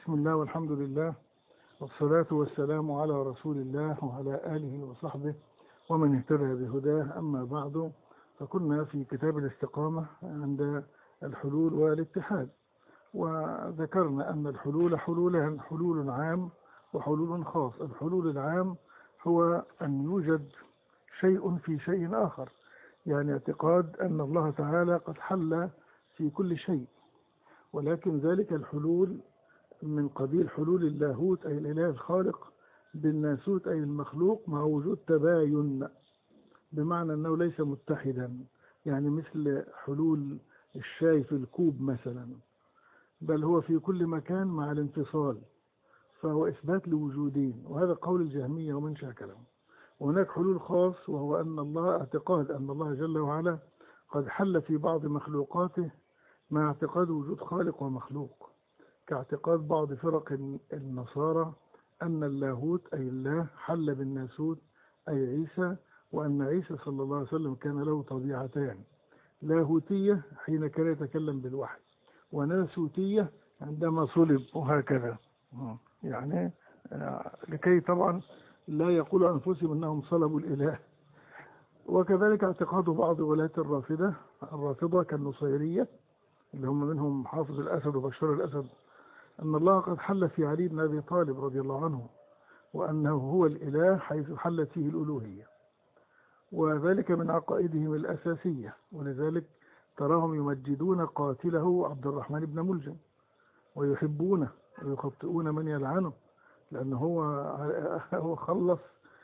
بسم الله والحمد لله والصلاة والسلام على رسول الله وعلى آله وصحبه ومن اهتدى بهداه. أما بعد، فكنا في كتاب الاستقامة عند الحلول والاتحاد، وذكرنا أن الحلول حلولان: حلول عام وحلول خاص. الحلول العام هو أن يوجد شيء في شيء آخر، يعني اعتقاد أن الله تعالى قد حل في كل شيء، ولكن ذلك الحلول من قبيل حلول اللاهوت أي الإله الخالق بالناسوت أي المخلوق، مع وجود تباين، بمعنى أنه ليس متحدا، يعني مثل حلول الشاي في الكوب مثلا، بل هو في كل مكان مع الانفصال، فهو إثبات لوجودين، وهذا قول الجهمية ومن شاكلهم. وهناك حلول خاص، وهو أن الله اعتقاد أن الله جل وعلا قد حل في بعض مخلوقاته مع اعتقاد وجود خالق ومخلوق، كاعتقاد بعض فرق النصارى أن اللاهوت أي الله حل بالناسوت أي عيسى، وأن عيسى صلى الله عليه وسلم كان له طبيعتان: لاهوتية حين كان يتكلم بالوحي، وناسوتية عندما صلب، وهكذا. يعني لكي طبعا لا يقول أنفسهم أنهم صلبوا الإله. وكذلك اعتقاد بعض ولاة الرافضة كالنصيرية، اللي هم منهم حافظ الأسد وبشار الأسد، أن الله قد حل في علي بن أبي طالب رضي الله عنه، وأنه هو الإله حيث حلت فيه الألوهية، وذلك من عقائدهم الأساسية. ولذلك تراهم يمجدون قاتله عبد الرحمن بن ملجم، ويحبونه ويخطئون من يلعنه، لأنه هو خلص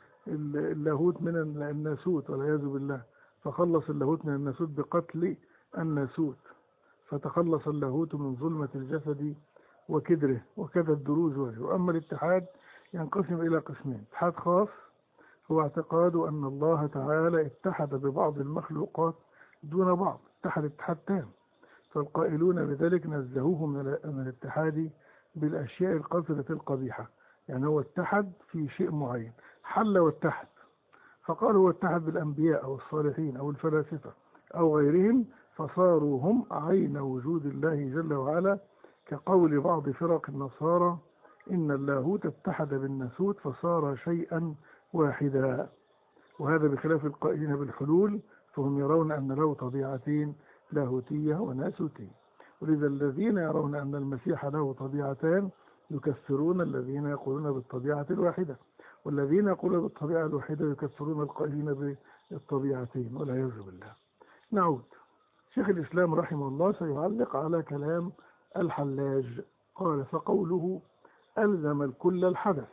اللاهوت من الناسوت والعياذ بالله، فخلص اللاهوت من الناسوت بقتل الناسوت، فتخلص اللاهوت من ظلمة الجسد وكدره، وكذا الدروز وجهه. أما الاتحاد ينقسم إلى قسمين: اتحاد خاص هو اعتقاد أن الله تعالى اتحد ببعض المخلوقات دون بعض، اتحد اتحاد تام، فالقائلون بذلك نزهوه من الاتحاد بالأشياء القذرة القبيحة، يعني هو اتحد في شيء معين، حل واتحد، فقال هو اتحد بالأنبياء أو الصالحين أو الفلاسفة أو غيرهم، فصاروا هم عين وجود الله جل وعلا، كقول بعض فرق النصارى إن اللاهوت اتحد بالناسوت فصار شيئا واحدا. وهذا بخلاف القائلين بالحلول، فهم يرون أن له طبيعتين: لاهوتية وناسوتية. ولذا الذين يرون أن المسيح له طبيعتان يكفرون الذين يقولون بالطبيعة الواحدة، والذين يقولون بالطبيعة الواحدة يكفرون القائلين بالطبيعتين، والعياذ بالله. نعود. شيخ الإسلام رحمه الله سيعلق على كلام الحلاج. قال: فقوله ألزم الكل الحدث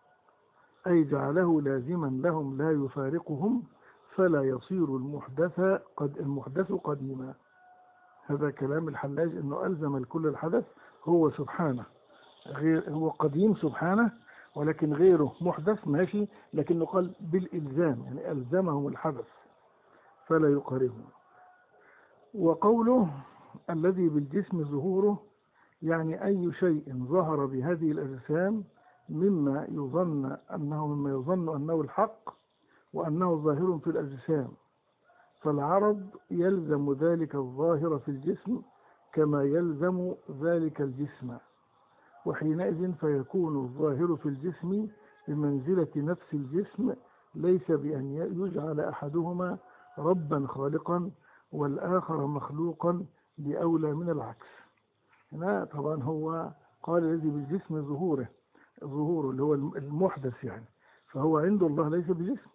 أي جعله لازما لهم لا يفارقهم، فلا يصير المحدث قديما. هذا كلام الحلاج، أنه ألزم الكل الحدث، هو سبحانه هو قديم سبحانه، ولكن غيره محدث ماشي، لكنه قال بالإلزام، يعني ألزمهم الحدث فلا يقاربهم. وقوله الذي بالجسم ظهوره، يعني أي شيء ظهر بهذه الأجسام مما يظن أنه الحق وأنه ظاهر في الأجسام، فالعرض يلزم ذلك الظاهر في الجسم كما يلزم ذلك الجسم، وحينئذ فيكون الظاهر في الجسم بمنزلة نفس الجسم، ليس بأن يجعل أحدهما ربا خالقا والآخر مخلوقا بأولى من العكس. هنا طبعا هو قال الذي بالجسم ظهوره اللي هو المحدث، يعني فهو عند الله ليس بجسم،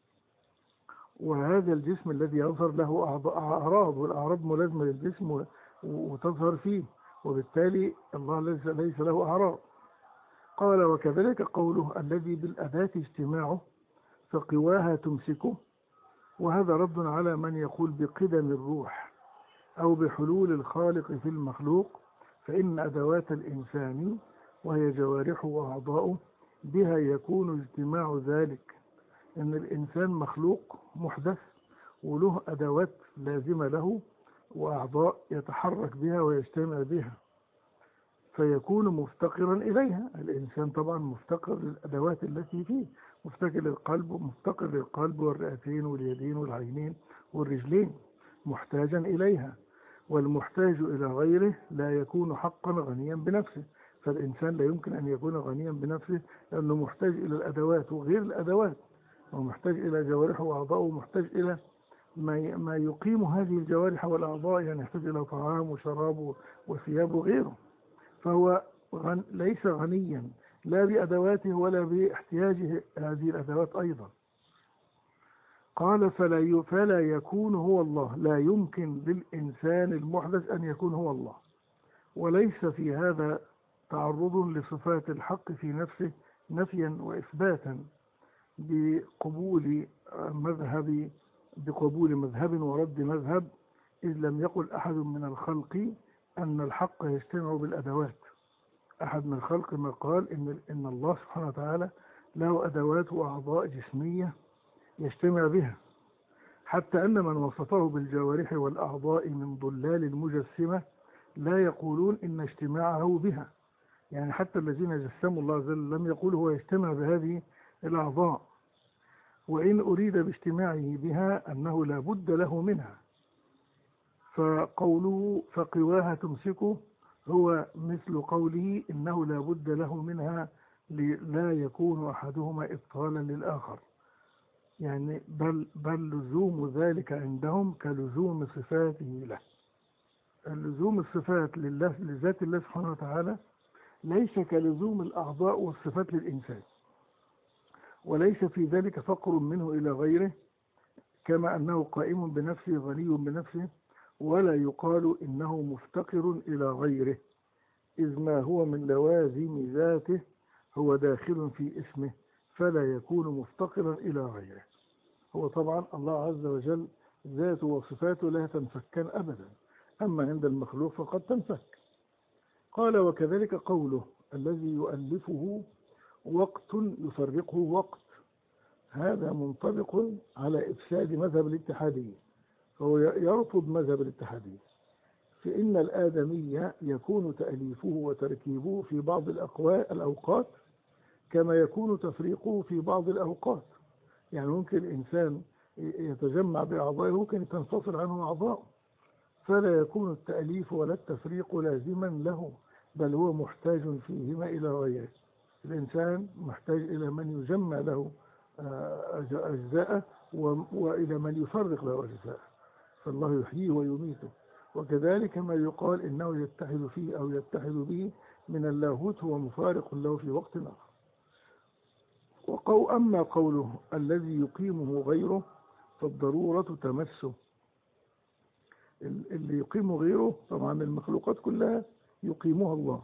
وهذا الجسم الذي يظهر له أعراض، والأعراض ملازمة للجسم وتظهر فيه، وبالتالي الله ليس له أعراض. قال: وكذلك قوله الذي بالأداة اجتماعه فقواها تمسكه، وهذا رد على من يقول بقدم الروح أو بحلول الخالق في المخلوق، فإن أدوات الإنسان وهي جوارحه وأعضاؤه بها يكون اجتماع ذلك، إن الإنسان مخلوق محدث وله أدوات لازمة له وأعضاء يتحرك بها ويجتمع بها، فيكون مفتقرا إليها. الإنسان طبعا مفتقر للأدوات التي فيه، مفتقر للقلب والرئتين واليدين والعينين والرجلين، محتاجا إليها، والمحتاج إلى غيره لا يكون حقا غنيا بنفسه، فالإنسان لا يمكن أن يكون غنيا بنفسه، لأنه محتاج إلى الأدوات وغير الأدوات، ومحتاج إلى جوارحه وأعضائه، ومحتاج إلى ما يقيم هذه الجوارح والأعضاء، يعني يحتاج إلى طعام وشراب وثياب وغيره. فهو ليس غنيا لا بأدواته ولا باحتياجه هذه الأدوات أيضا. قال فلا يكون هو الله، لا يمكن للإنسان المحدث أن يكون هو الله. وليس في هذا تعرض لصفات الحق في نفسه نفيا وإثباتا بقبول مذهب ورد مذهب، إذ لم يقل أحد من الخلق أن الحق يجتمع بالأدوات. أحد من الخلق ما قال إن الله سبحانه وتعالى له أدوات وأعضاء جسمية يجتمع بها، حتى أن من وصفه بالجوارح والأعضاء من ضلال المجسمة لا يقولون إن اجتماعه بها، يعني حتى الذين جسموا الله عز وجل لم يقولوا هو يجتمع بهذه الأعضاء، وإن أريد باجتماعه بها أنه لا بد له منها. فقوله فقواها تمسكه هو مثل قوله إنه لا بد له منها، لا يكون أحدهما إبطالا للآخر، يعني بل لزوم ذلك عندهم كلزوم صفاته له. اللزوم الصفات لله لذات الله سبحانه وتعالى ليس كلزوم الأعضاء والصفات للإنسان، وليس في ذلك فقر منه إلى غيره، كما أنه قائم بنفسه غني بنفسه، ولا يقال إنه مفتقر إلى غيره، إذ ما هو من لوازم ذاته هو داخل في اسمه، فلا يكون مفتقرا إلى غيره. هو طبعا الله عز وجل ذاته وصفاته لا تنفكان أبدا، أما عند المخلوق فقد تنفك. قال وكذلك قوله الذي يؤلفه وقت يفرقه وقت، هذا منطبق على إفساد مذهب الاتحادية، فهو يرفض مذهب الاتحادية، فإن الآدمي يكون تأليفه وتركيبه في بعض الأوقات كما يكون تفريقه في بعض الأوقات. يعني ممكن الإنسان يتجمع بأعضائه، ممكن تنفصل عنه أعضاء، فلا يكون التأليف ولا التفريق لازما له، بل هو محتاج فيهما إلى غيره. الإنسان محتاج إلى من يجمع له أجزاءه، وإلى من يفرق له أجزاءه، فالله يحييه ويميته. وكذلك ما يقال إنه يتحد فيه أو يتحد به من اللاهوت هو مفارق له في وقت آخر. أما قوله الذي يقيمه غيره فالضرورة تمسه، اللي يقيمه غيره طبعا المخلوقات كلها يقيمها الله،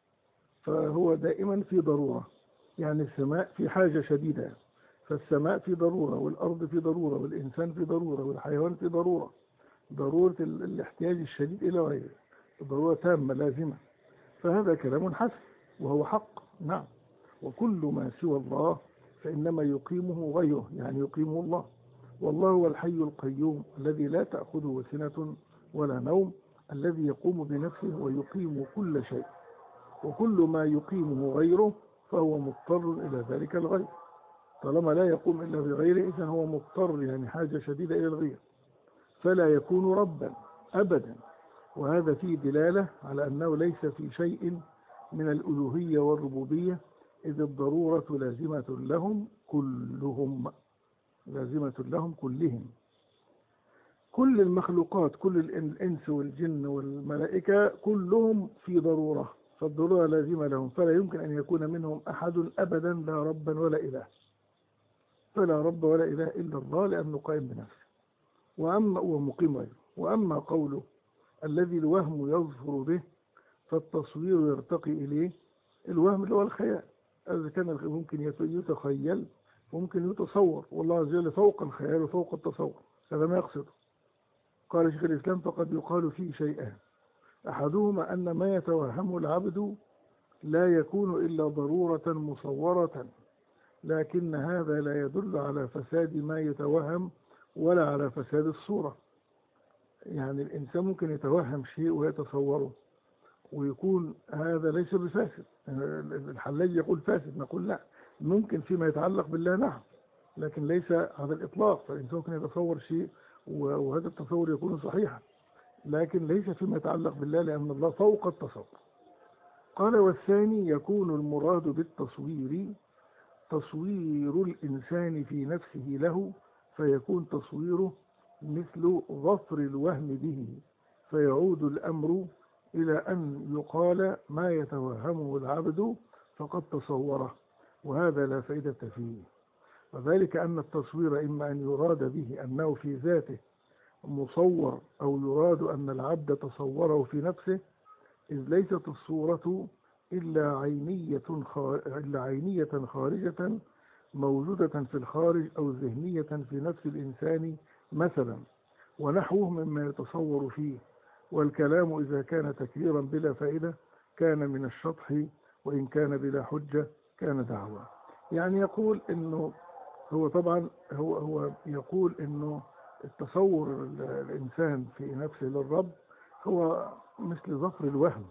فهو دائما في ضرورة، يعني السماء في حاجة شديدة، فالسماء في ضرورة، والأرض في ضرورة، والإنسان في ضرورة، والحيوان في ضرورة الاحتياج الشديد إلى غيره، ضرورة تامة لازمة. فهذا كلام حسن وهو حق، نعم. وكل ما سوى الله فإنما يقيمه غيره، يعني يقيمه الله. والله هو الحي القيوم الذي لا تأخذه سنة ولا نوم، الذي يقوم بنفسه ويقيم كل شيء، وكل ما يقيمه غيره فهو مضطر إلى ذلك الغير. طالما لا يقوم إلا بغيره إذن هو مضطر، يعني حاجة شديدة إلى الغير، فلا يكون ربا أبدا. وهذا فيه دلالة على أنه ليس في شيء من الألوهية والربوبية، إذ الضرورة لازمة لهم كلهم، لازمة لهم كلهم. كل المخلوقات، كل الإنس والجن والملائكة كلهم في ضرورة، فالضرورة لازمة لهم، فلا يمكن أن يكون منهم أحد أبدا لا ربا ولا إله، فلا رب ولا إله إلا الله، لأنه قائم بنفسه ومقيم غيره. وأما قوله الذي الوهم يظفر به فالتصوير يرتقي إليه، الوهم اللي هو الخيال، إذا كان ممكن يتخيل وممكن يتصور، والله عز وجل فوق الخيال وفوق التصور، هذا ما يقصده. قال شيخ الإسلام فقد يقال فيه شيئان، أحدهما أن ما يتوهمه العبد لا يكون إلا ضرورة مصورة، لكن هذا لا يدل على فساد ما يتوهم ولا على فساد الصورة. يعني الإنسان ممكن يتوهم شيء ويتصوره ويكون هذا ليس بفاسد، الحلاج يقول فاسد، نقول لا، ممكن فيما يتعلق بالله نعم، لكن ليس على الإطلاق، فالإنسان ممكن يتصور شيء وهذا التصور يكون صحيحا، لكن ليس فيما يتعلق بالله، لأن الله فوق التصور. قال والثاني يكون المراد بالتصوير تصوير الإنسان في نفسه له، فيكون تصويره مثل ظفر الوهم به، فيعود الأمر إلى أن يقال ما يتوهمه العبد فقد تصوره، وهذا لا فائدة فيه. وذلك أن التصوير إما أن يراد به أنه في ذاته مصور، أو يراد أن العبد تصوره في نفسه، إذ ليست الصورة إلا عينية خارجة موجودة في الخارج، أو ذهنية في نفس الإنسان مثلا، ونحوه مما يتصور فيه. والكلام إذا كان تكريرا بلا فائدة كان من الشطح، وإن كان بلا حجة كان دعوة. يعني يقول إنه هو طبعا هو يقول إنه التصور الإنسان في نفسه للرب هو مثل ظفر الوهم،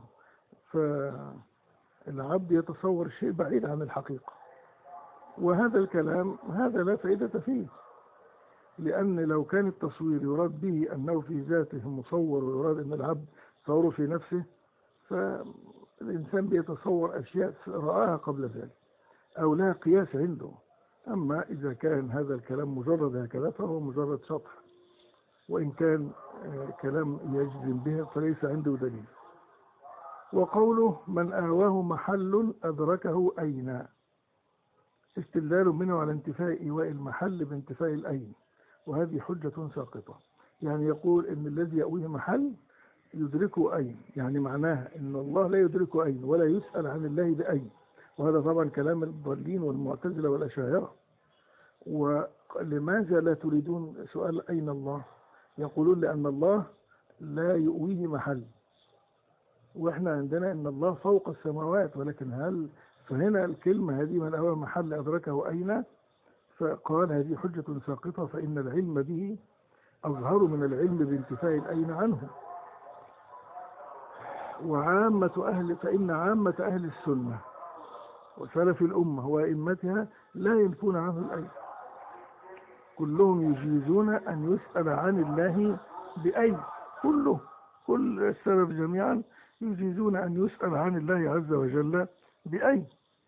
فالعبد يتصور شيء بعيد عن الحقيقة، وهذا الكلام هذا لا فائدة فيه، لأن لو كان التصوير يراد به أنه في ذاته مصور، ويراد أن العبد تصوره في نفسه، فالإنسان بيتصور أشياء رآها قبل ذلك أو لها قياس عنده. أما إذا كان هذا الكلام مجرد هكذا فهو مجرد شطح، وإن كان كلام يجزم به فليس عنده دليل. وقوله من آواه محل أدركه أين، استدلال منه على انتفاء إيواء المحل بانتفاء الأين، وهذه حجة ساقطة. يعني يقول إن الذي يأويه محل يدركه أين، يعني معناها إن الله لا يدركه أين ولا يسأل عن الله بأين، وهذا طبعا كلام الضالين والمعتزلة والأشاعرة. ولماذا لا تريدون سؤال أين الله؟ يقولون لأن الله لا يؤويه محل، وإحنا عندنا إن الله فوق السماوات، ولكن فهنا الكلمة هذه من أواه محل أدركه أين، فقال هذه حجة ساقطة، فإن العلم به أظهر من العلم بانتفاء الأين عنه. فإن عامة أهل السنة وسلف الأمة وأئمتها لا ينفون عنه الأين، كلهم يجيزون أن يسأل عن الله بأين، كل السلف جميعا يجيزون أن يسأل عن الله عز وجل بأين.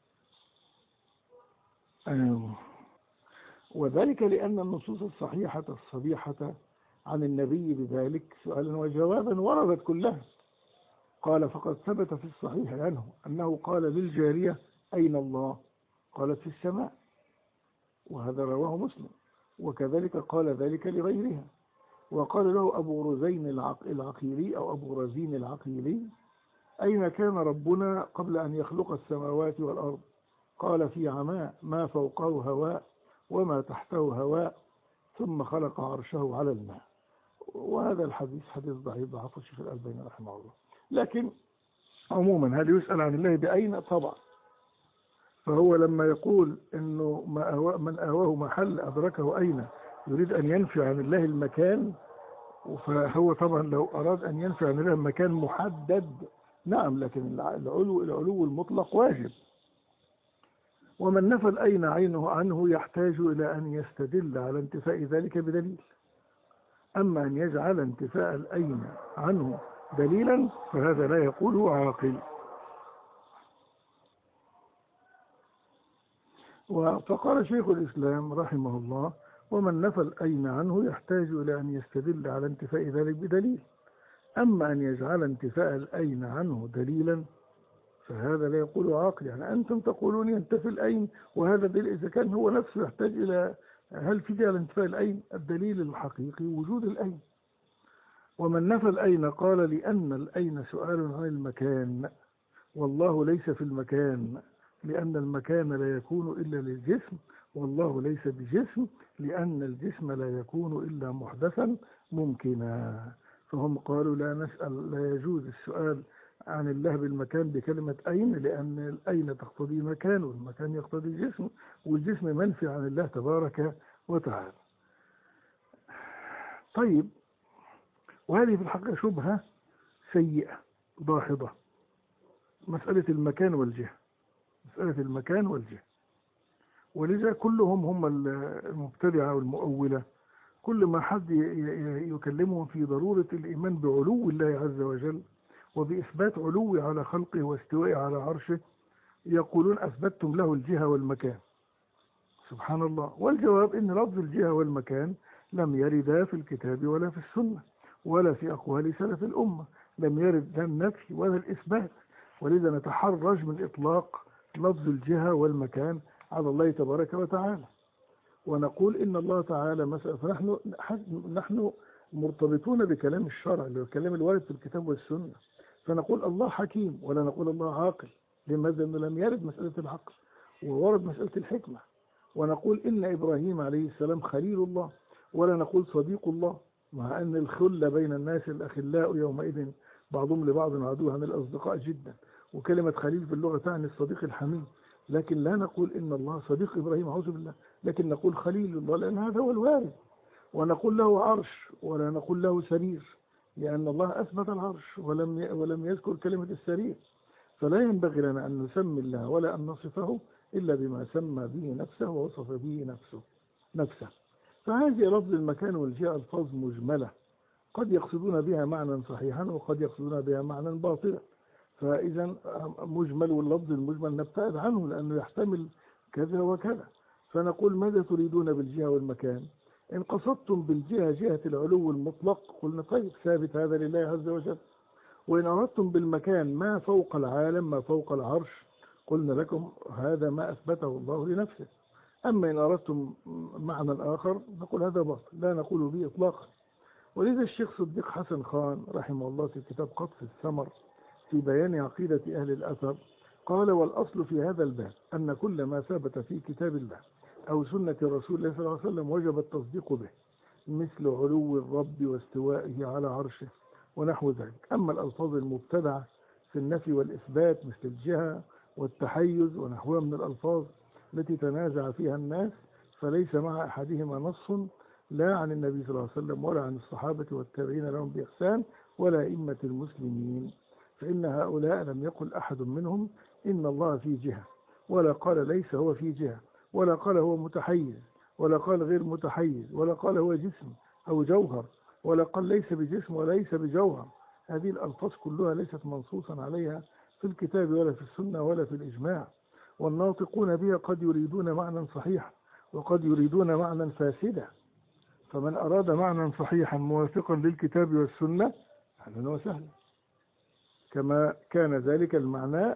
وذلك لأن النصوص الصحيحة الصريحة عن النبي بذلك سؤالا وجوابا وردت كلها. قال فقد ثبت في الصحيح عنه أنه قال للجارية أين الله؟ قالت في السماء، وهذا رواه مسلم، وكذلك قال ذلك لغيرها. وقال له أبو رزين العقيلي أو أبو رزين العقيلي أين كان ربنا قبل أن يخلق السماوات والأرض؟ قال في عماء ما فوقه هواء وما تحته هواء ثم خلق عرشه على الماء. وهذا الحديث حديث ضعيف ضعفه الشيخ الألباني رحمه الله. لكن عموما هل يسأل عن الله بأين؟ طبعا. فهو لما يقول إنه من آواه محل أدركه أين يريد أن ينفي عن الله المكان، فهو طبعا لو أراد أن ينفي عن الله المكان محدد نعم، لكن العلو المطلق واجب. ومن نفى الأين عنه يحتاج إلى أن يستدل على انتفاء ذلك بدليل. أما أن يجعل انتفاء الأين عنه دليلا فهذا لا يقوله عاقل. فقال شيخ الإسلام رحمه الله ومن نفى الأين عنه يحتاج إلى أن يستدل على انتفاء ذلك بدليل. أما أن يجعل انتفاء الأين عنه دليلا فهذا لا يقول عاقل. يعني أنتم تقولون ينتفي الأين، وهذا دليل إذا كان هو نفسه يحتاج إلى هل في على انتفاء الأين؟ الدليل الحقيقي وجود الأين. ومن نفى الأين قال لأن الأين سؤال عن المكان، والله ليس في المكان لأن المكان لا يكون إلا للجسم، والله ليس بجسم لأن الجسم لا يكون إلا محدثا ممكنا. فهم قالوا لا يجوز السؤال عن الله بالمكان بكلمة أين، لأن الأين تقتضي مكان، والمكان يقتضي جسم، والجسم منفي عن الله تبارك وتعالى. طيب، وهذه في الحقيقة شبهة سيئة ضاحضة، مسألة المكان والجهة، مسألة المكان والجهة. ولذا كلهم هم المبتدعة والمؤولة، كل ما حد يكلمهم في ضرورة الإيمان بعلو الله عز وجل وبإثبات علوه على خلقه واستوائه على عرشه يقولون أثبتتم له الجهة والمكان. سبحان الله. والجواب إن لفظ الجهة والمكان لم يردا في الكتاب ولا في السنة ولا في أقوال سلف الأمة، لم يرد لا النفي ولا الإثبات، ولذا نتحرج من إطلاق لفظ الجهة والمكان على الله تبارك وتعالى، ونقول إن الله تعالى مثلا، فنحن مرتبطون بكلام الشرع اللي هو الكلام الوارد في الكتاب والسنة، فنقول الله حكيم ولا نقول الله عاقل. لماذا؟ لأنه لم يرد مسألة العقل وورد مسألة الحكمة. ونقول إن إبراهيم عليه السلام خليل الله ولا نقول صديق الله، مع أن الخلة بين الناس الأخلاء يومئذ بعضهم لبعض عدو عن الأصدقاء جدا، وكلمة خليل في اللغة تعني الصديق الحميم، لكن لا نقول إن الله صديق إبراهيم أعوذ بالله، لكن نقول خليل الله لأن هذا هو الوارد. ونقول له عرش ولا نقول له سرير، لأن الله أثبت العرش ولم يذكر كلمة السرير. فلا ينبغي لنا أن نسمي الله ولا أن نصفه إلا بما سمى به نفسه ووصف به نفسه. فهذه لفظ المكان والجهة ألفاظ مجملة قد يقصدون بها معنى صحيحا وقد يقصدون بها معنى باطلا، فإذا مجمل واللفظ المجمل نبتعد عنه لأنه يحتمل كذا وكذا. فنقول ماذا تريدون بالجهة والمكان؟ إن قصدتم بالجهة جهة العلو المطلق قلنا طيب ثابت هذا لله عز وجل، وإن أردتم بالمكان ما فوق العالم ما فوق العرش قلنا لكم هذا ما أثبته الله لنفسه. أما إن أردتم معنى آخر نقول هذا باطل لا نقول به إطلاقا. ولذا الشيخ صديق حسن خان رحمه الله في كتاب قطف الثمر في بيان عقيدة أهل الأثر قال: والأصل في هذا الباب أن كل ما ثبت في كتاب الله أو سنة رسول الله صلى الله عليه وسلم وجب التصديق به، مثل علو الرب واستوائه على عرشه ونحو ذلك. أما الألفاظ المبتدعة في النفي والإثبات مثل الجهة والتحيز ونحوها من الألفاظ التي تنازع فيها الناس فليس مع أحدهما نص لا عن النبي صلى الله عليه وسلم ولا عن الصحابة والتابعين لهم بإحسان ولا أئمة المسلمين، فإن هؤلاء لم يقل أحد منهم إن الله في جهة، ولا قال ليس هو في جهة، ولا قال هو متحيز، ولا قال غير متحيز، ولا قال هو جسم أو جوهر، ولا قال ليس بجسم وليس بجوهر. هذه الألفاظ كلها ليست منصوصا عليها في الكتاب ولا في السنة ولا في الإجماع، والناطقون بها قد يريدون معنى صحيحا وقد يريدون معنى فاسدا، فمن أراد معنى صحيحا موافقا للكتاب والسنة أهلا وسهلا، كما كان ذلك المعنى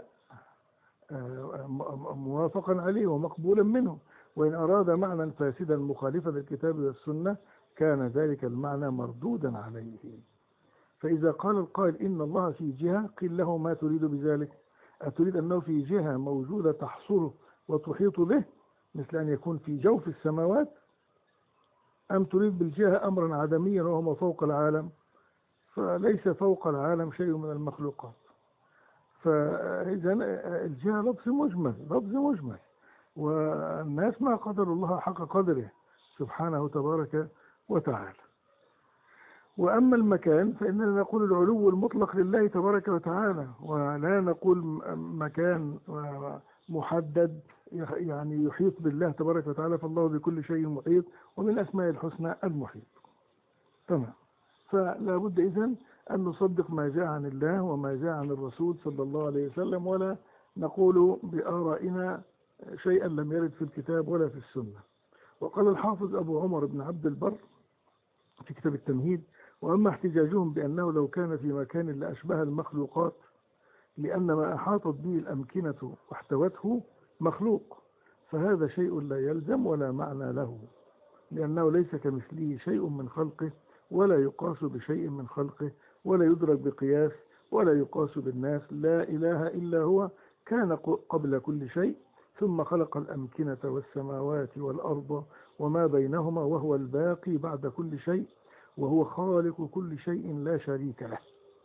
موافقا عليه ومقبولا منه، وإن أراد معنى فاسدا مخالفا للكتاب والسنة كان ذلك المعنى مردودا عليه. فإذا قال القائل إن الله في جهة قيل له ما تريد بذلك؟ أتريد أنه في جهة موجودة تحصره وتحيط به مثل أن يكون في جوف السماوات، أم تريد بالجهة أمرا عدميا وهو ما فوق العالم؟ فليس فوق العالم شيء من المخلوقات. فإذا الجهة لفظ مجمل والناس ما قدر الله حق قدره سبحانه تبارك وتعالى. وأما المكان فإننا نقول العلو المطلق لله تبارك وتعالى، ولا نقول مكان محدد يعني يحيط بالله تبارك وتعالى، فالله بكل شيء محيط ومن أسماء الحسنى المحيط. تمام. فلا بد إذن أن نصدق ما جاء عن الله وما جاء عن الرسول صلى الله عليه وسلم، ولا نقول بآرائنا شيئا لم يرد في الكتاب ولا في السنة. وقال الحافظ أبو عمر بن عبد البر في كتاب التمهيد: وأما احتجاجهم بأنه لو كان في مكان لأشبه المخلوقات لأن ما أحاطت به الأمكنة واحتوته مخلوق، فهذا شيء لا يلزم ولا معنى له، لأنه ليس كمثله شيء من خلقه ولا يقاس بشيء من خلقه ولا يدرك بقياس ولا يقاس بالناس. لا إله إلا هو كان قبل كل شيء ثم خلق الأمكنة والسماوات والأرض وما بينهما وهو الباقي بعد كل شيء وهو خالق كل شيء لا شريك له.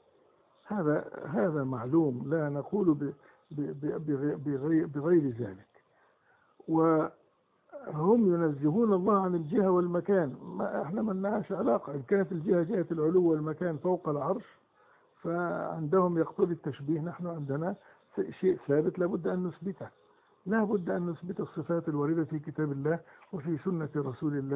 هذا معلوم لا نقول بغير ذلك. وهم ينزهون الله عن الجهة والمكان، ما احنا ما لناش علاقة. إن كانت الجهة جهة العلو والمكان فوق العرش فعندهم يقتضي التشبيه، نحن عندنا شيء ثابت لابد أن نثبته، لا بد أن نثبت الصفات الواردة في كتاب الله وفي سنة رسول الله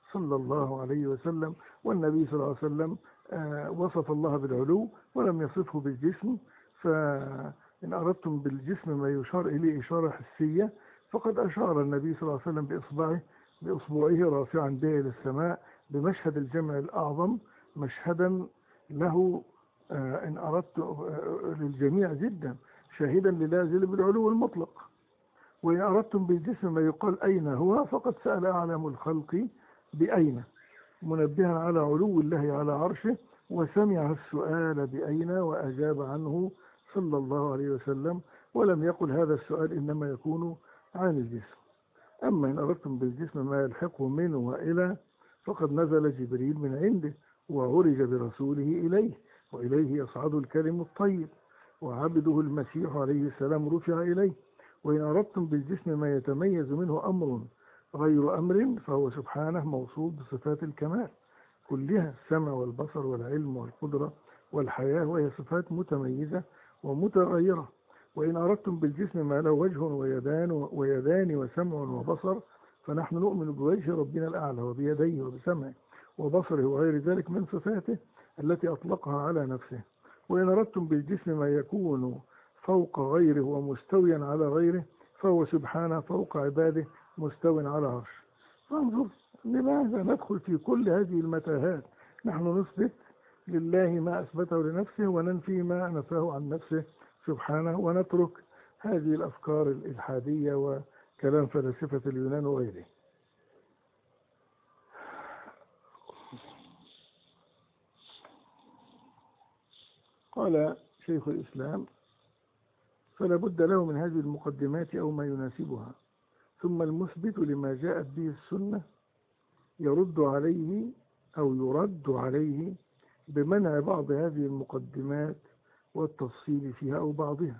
صلى الله عليه وسلم. والنبي صلى الله عليه وسلم وصف الله بالعلو ولم يصفه بالجسم. فإن أردتم بالجسم ما يشار إليه إشارة حسية، فقد أشار النبي صلى الله عليه وسلم بإصبعه رافعا به إلى السماء بمشهد الجمع الأعظم، مشهدا له إن أردت للجميع جدا، شاهدا للازل بالعلو المطلق. وإن أردتم بالجسم ما يقال أين هو، فقد سأل أعلم الخلق بأين، منبها على علو الله على عرشه، وسمع السؤال بأين وأجاب عنه صلى الله عليه وسلم، ولم يقل هذا السؤال إنما يكون عن الجسم. أما إن أردتم بالجسم ما يلحقه منه وإلى، فقد نزل جبريل من عنده وعرج برسوله إليه، وإليه يصعد الكلم الطيب، وعبده المسيح عليه السلام رفع إليه. وإن أردتم بالجسم ما يتميز منه أمر غير أمر، فهو سبحانه موصوف بصفات الكمال كلها، السمع والبصر والعلم والقدرة والحياة، وهي صفات متميزة ومتغيرة. وإن أردتم بالجسم ما له وجه ويدان وسمع وبصر، فنحن نؤمن بوجه ربنا الأعلى وبيديه وبسمعه وبصره وغير ذلك من صفاته التي أطلقها على نفسه. وإن أردتم بالجسم ما يكون فوق غيره ومستويا على غيره، فهو سبحانه فوق عباده مستو على عرش. فانظر لماذا ندخل في كل هذه المتاهات؟ نحن نثبت لله ما أثبته لنفسه وننفي ما نفاه عن نفسه سبحانه، ونترك هذه الأفكار الإلحادية وكلام فلاسفة اليونان وغيره. قال شيخ الإسلام: فلا بد له من هذه المقدمات أو ما يناسبها، ثم المثبت لما جاءت به السنة يرد عليه بمنع بعض هذه المقدمات والتفصيل فيها أو بعضها،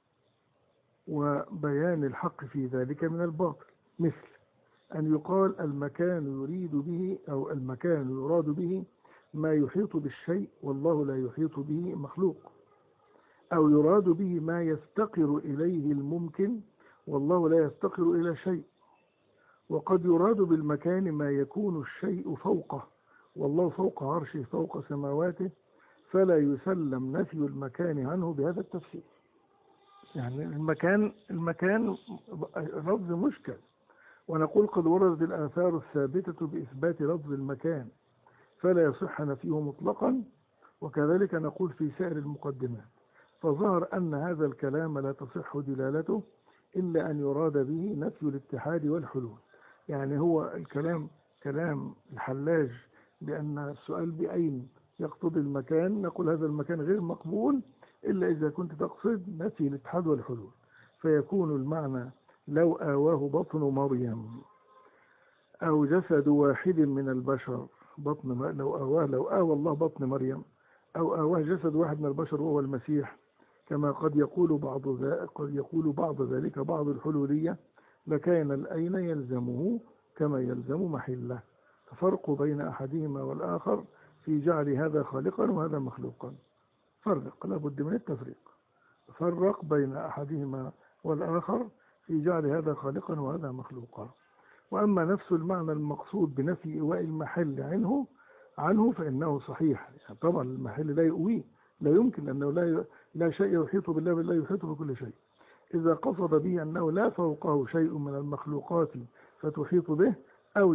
وبيان الحق في ذلك من الباطل، مثل أن يقال المكان يراد به ما يحيط بالشيء والله لا يحيط به مخلوق، أو يراد به ما يفتقر إليه الممكن والله لا يفتقر إلى شيء. وقد يراد بالمكان ما يكون الشيء فوقه والله فوق عرشه فوق سماواته، فلا يسلم نفي المكان عنه بهذا التفسير. يعني المكان لفظ مشكل، ونقول قد وردت الآثار الثابتة بإثبات لفظ المكان فلا يصح نفيه مطلقا، وكذلك نقول في سائر المقدمات. فظهر أن هذا الكلام لا تصح دلالته إلا أن يراد به نفي الاتحاد والحلول. يعني هو الكلام كلام الحلاج بأن السؤال بأين يقتضي المكان، نقول هذا المكان غير مقبول إلا إذا كنت تقصد نفي الاتحاد والحلول، فيكون المعنى لو آواه بطن مريم أو جسد واحد من البشر، لو آوى الله بطن مريم أو آواه جسد واحد من البشر وهو المسيح، كما قد يقول بعض ذلك بعض الحلولية، لكان الأين يلزمه كما يلزم محله. ففرق بين أحدهما والآخر في جعل هذا خالقا وهذا مخلوقا. فرق، لابد من التفريق. فرق بين أحدهما والآخر في جعل هذا خالقا وهذا مخلوقا. وأما نفس المعنى المقصود بنفي إيواء المحل عنه فإنه صحيح. يعني طبعا المحل لا يؤويه، لا يمكن، أنه لا شيء يحيط بالله بل لا يحيط بكل شيء. إذا قصد به أنه لا فوقه شيء من المخلوقات فتحيط به، أو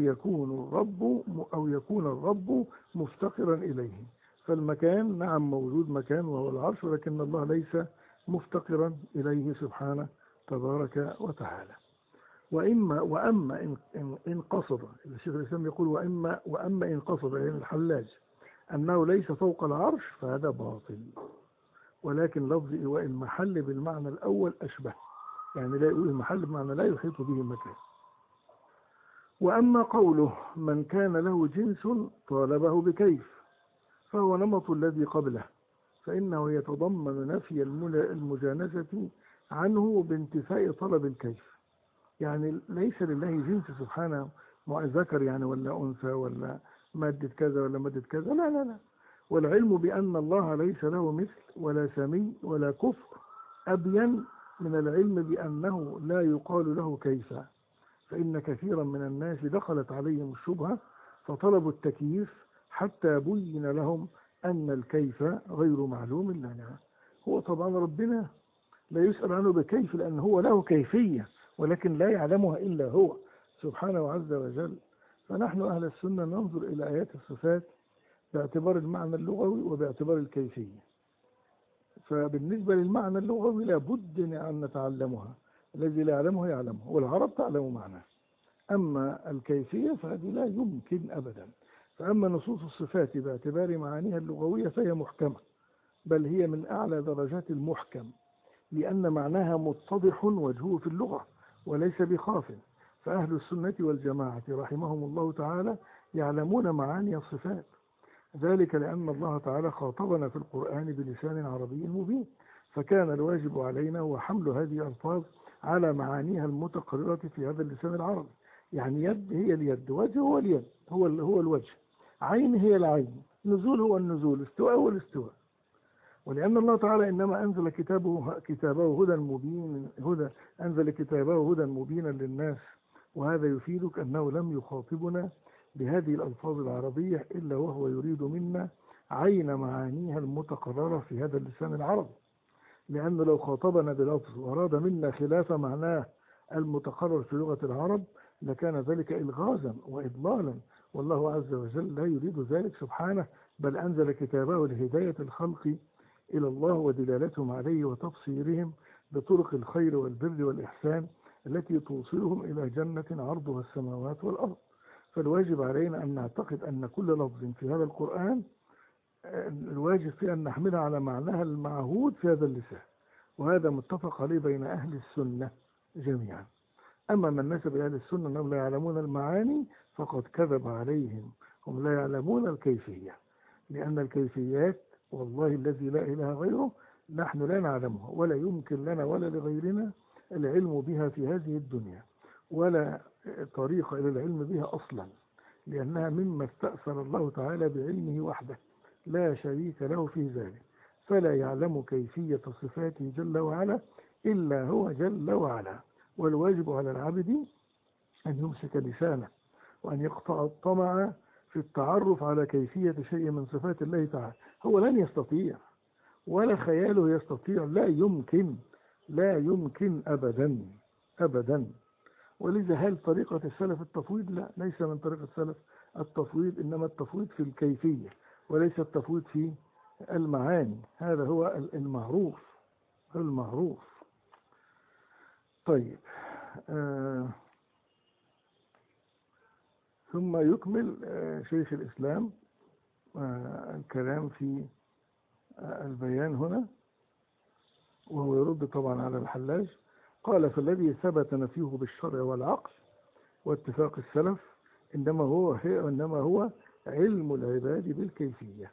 يكون الرب مفتقرا إليه. فالمكان نعم موجود مكان وهو العرش، ولكن الله ليس مفتقرا إليه سبحانه تبارك وتعالى. وأما إن قصد، الشيخ الإسلام يقول وأما إن قصد يعني الحلاج أنه ليس فوق العرش فهذا باطل، ولكن لفظ إيواء المحل بالمعنى الأول أشبه، يعني لا يؤوي المحل بمعنى لا يحيط به المكان. وأما قوله من كان له جنس طالبه بكيف، فهو نمط الذي قبله، فإنه يتضمن نفي المجانسة عنه بانتفاء طلب الكيف. يعني ليس لله جنس سبحانه ذكر يعني ولا أنثى ولا مادة كذا ولا مادة كذا، لا لا لا. والعلم بأن الله ليس له مثل ولا سمي ولا كفر أبين من العلم بأنه لا يقال له كيف. فإن كثيرا من الناس دخلت عليهم الشبهة فطلبوا التكييف حتى بين لهم أن الكيف غير معلوم لنا. هو طبعا ربنا لا يسأل عنه بكيف، لأن هو له كيفية ولكن لا يعلمها إلا هو سبحانه عز وجل. فنحن أهل السنة ننظر إلى آيات الصفات باعتبار المعنى اللغوي وباعتبار الكيفية. فبالنسبة للمعنى اللغوي لابد أن نتعلمها، الذي لا يعلمه يعلمه، والعرب تعلم معناه. أما الكيفية فهذه لا يمكن أبدا. فأما نصوص الصفات باعتبار معانيها اللغوية فهي محكمة، بل هي من أعلى درجات المحكم، لأن معناها متضح وجهه في اللغة وليس بخاف. فأهل السنة والجماعة رحمهم الله تعالى يعلمون معاني الصفات، ذلك لأن الله تعالى خاطبنا في القرآن بلسان عربي مبين، فكان الواجب علينا هو حمل هذه الألفاظ على معانيها المتقررة في هذا اللسان العربي. يعني يد هي اليد، وجه هو اليد، هو الوجه، عين هي العين، نزول هو النزول، استواء هو الاستواء. ولأن الله تعالى إنما أنزل كتابه هدى مبين، أنزل كتابه هدى مبينا للناس، وهذا يفيدك أنه لم يخاطبنا بهذه الألفاظ العربية إلا وهو يريد منا عين معانيها المتقررة في هذا اللسان العربي. لأنه لو خاطبنا بلفظ وأراد منا خلاف معناه المتقرر في لغة العرب لكان ذلك إلغازا وإضلالا، والله عز وجل لا يريد ذلك سبحانه، بل أنزل كتابه لهداية الخلق إلى الله ودلالتهم عليه وتبصيرهم بطرق الخير والبر والإحسان التي توصلهم إلى جنة عرضها السماوات والأرض. فالواجب علينا أن نعتقد أن كل لفظ في هذا القرآن الواجب في أن نحملها على معناها المعهود في هذا اللسان، وهذا متفق عليه بين أهل السنة جميعا. أما من نسب أهل السنة أنهم لا يعلمون المعاني فقد كذب عليهم، هم لا يعلمون الكيفية، لأن الكيفيات والله الذي لا إله غيره نحن لا نعلمها، ولا يمكن لنا ولا لغيرنا العلم بها في هذه الدنيا، ولا طريق إلى العلم بها أصلا، لأنها مما استأثر الله تعالى بعلمه وحده لا شريك له في ذلك. فلا يعلم كيفية صفاته جل وعلا إلا هو جل وعلا. والواجب على العبد أن يمسك لسانه وأن يقطع الطمع في التعرف على كيفية شيء من صفات الله تعالى. هو لن يستطيع ولا خياله يستطيع، لا يمكن أبدا أبدا. ولذا هل طريقة السلف التفويض؟ لا، ليس من طريقة السلف التفويض، إنما التفويض في الكيفية وليس التفويض في المعاني. هذا هو المعروف. طيب، ثم يكمل شيخ الإسلام الكلام في البيان هنا، وهو يرد طبعا على الحلاج. قال: فالذي ثبت نفيه بالشرع والعقل واتفاق السلف إنما هو علم العباد بالكيفية،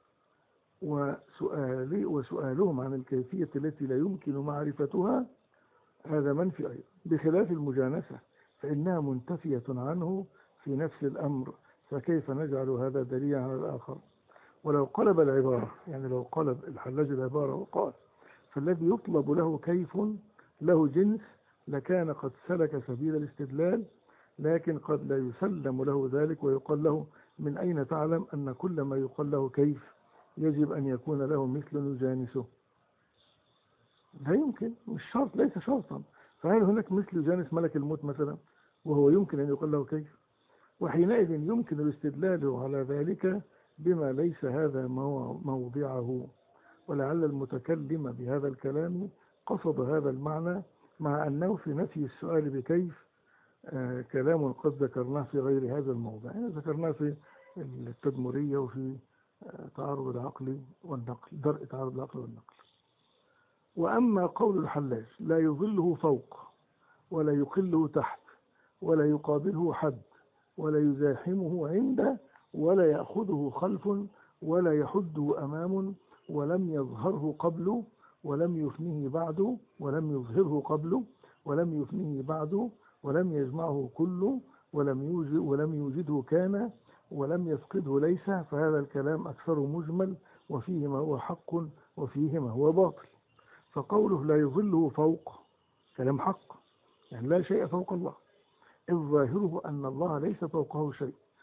وسؤالهم عن الكيفية التي لا يمكن معرفتها هذا منفي أيضا، بخلاف المجانسة فإنها منتفية عنه في نفس الأمر، فكيف نجعل هذا دليلا على الآخر؟ ولو قلب العبارة، يعني لو قلب الحلاج العبارة وقال: فالذي يطلب له كيف له جنس، لكان قد سلك سبيل الاستدلال، لكن قد لا يسلم له ذلك ويقال له: من أين تعلم أن كل ما يقال له كيف يجب أن يكون له مثل يجانسه؟ لا يمكن، مش شرط، ليس شرطا. فهل هناك مثل يجانس ملك الموت مثلا وهو يمكن أن يقال له كيف؟ وحينئذ يمكن الاستدلال على ذلك بما ليس هذا موضعه. ولعل المتكلم بهذا الكلام قصد هذا المعنى، مع أنه في نفي السؤال بكيف كلام قد ذكرناه في غير هذا الموضع، يعني ذكرناه في التدمرية وفي تعارض العقل والنقل، درء تعارض العقل والنقل. وأما قول الحلاج: لا يظله فوق ولا يقله تحت ولا يقابله حد ولا يزاحمه عنده ولا يأخذه خلف ولا يحده أمام ولم يظهره قبل ولم يفنه بعد ولم يظهره قبل ولم يفنه بعد ولم يجمعه كله ولم يوجده كان ولم يفقده ليس، فهذا الكلام أكثر مجمل وفيه ما هو حق وفيه ما هو باطل. فقوله لا يظله فوق كلام حق، يعني لا شيء فوق الله، إذ ظاهره أن الله ليس فوقه شيء،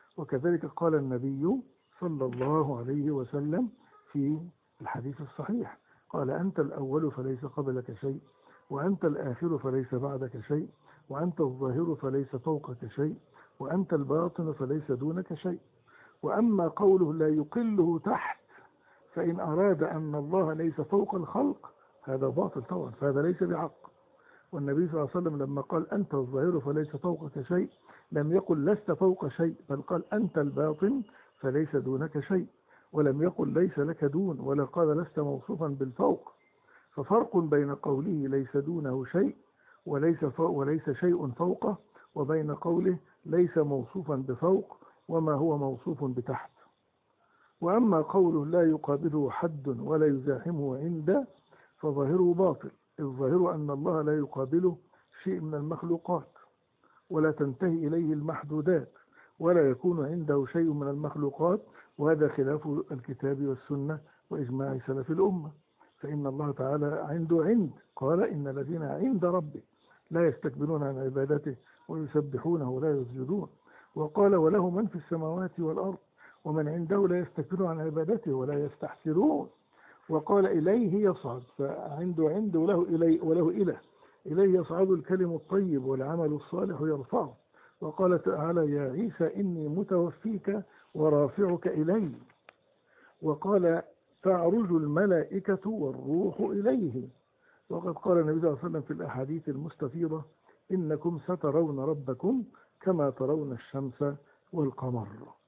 وكذلك قال النبي صلى الله عليه وسلم في الحديث الصحيح، قال أنت الأول فليس قبلك شيء، وأنت الآخر فليس بعدك شيء، وأنت الظاهر فليس فوقك شيء، وأنت الباطن فليس دونك شيء. وأما قوله لا يقله تحت، فإن أراد أن الله ليس فوق الخلق هذا باطل طبعا، فهذا ليس بحق. والنبي صلى الله عليه وسلم لما قال أنت الظاهر فليس فوقك شيء لم يقل لست فوق شيء، بل قال أنت الباطن فليس دونك شيء، ولم يقل ليس لك دون، ولا قال لست موصوفا بالفوق. ففرق بين قوله ليس دونه شيء وليس شيء فوقه، وبين قوله ليس موصوفا بفوق وما هو موصوف بتحت. وأما قوله لا يقابله حد ولا يزاحمه عنده فظاهره باطل. الظاهر أن الله لا يقابله شيء من المخلوقات، ولا تنتهي إليه المحدودات، ولا يكون عنده شيء من المخلوقات، وهذا خلاف الكتاب والسنة وإجماع سلف الأمة. فإن الله تعالى عنده قال إن الذين عند ربي لا يستكبرون عن عبادته ويسبحونه ولا يسجدون. وقال وله من في السماوات والأرض ومن عنده لا يستكبرون عن عبادته ولا يستحسرون. وقال إليه يصعد، فعنده وله إليه يصعد الكلم الطيب والعمل الصالح يرفعه. وقال تعالى يا عيسى إني متوفيك ورافعك إلي. وقال تعرج الملائكة والروح إليه. وقد قال النبي صلى الله عليه وسلم في الأحاديث المستفيضة إنكم سترون ربكم كما ترون الشمس والقمر.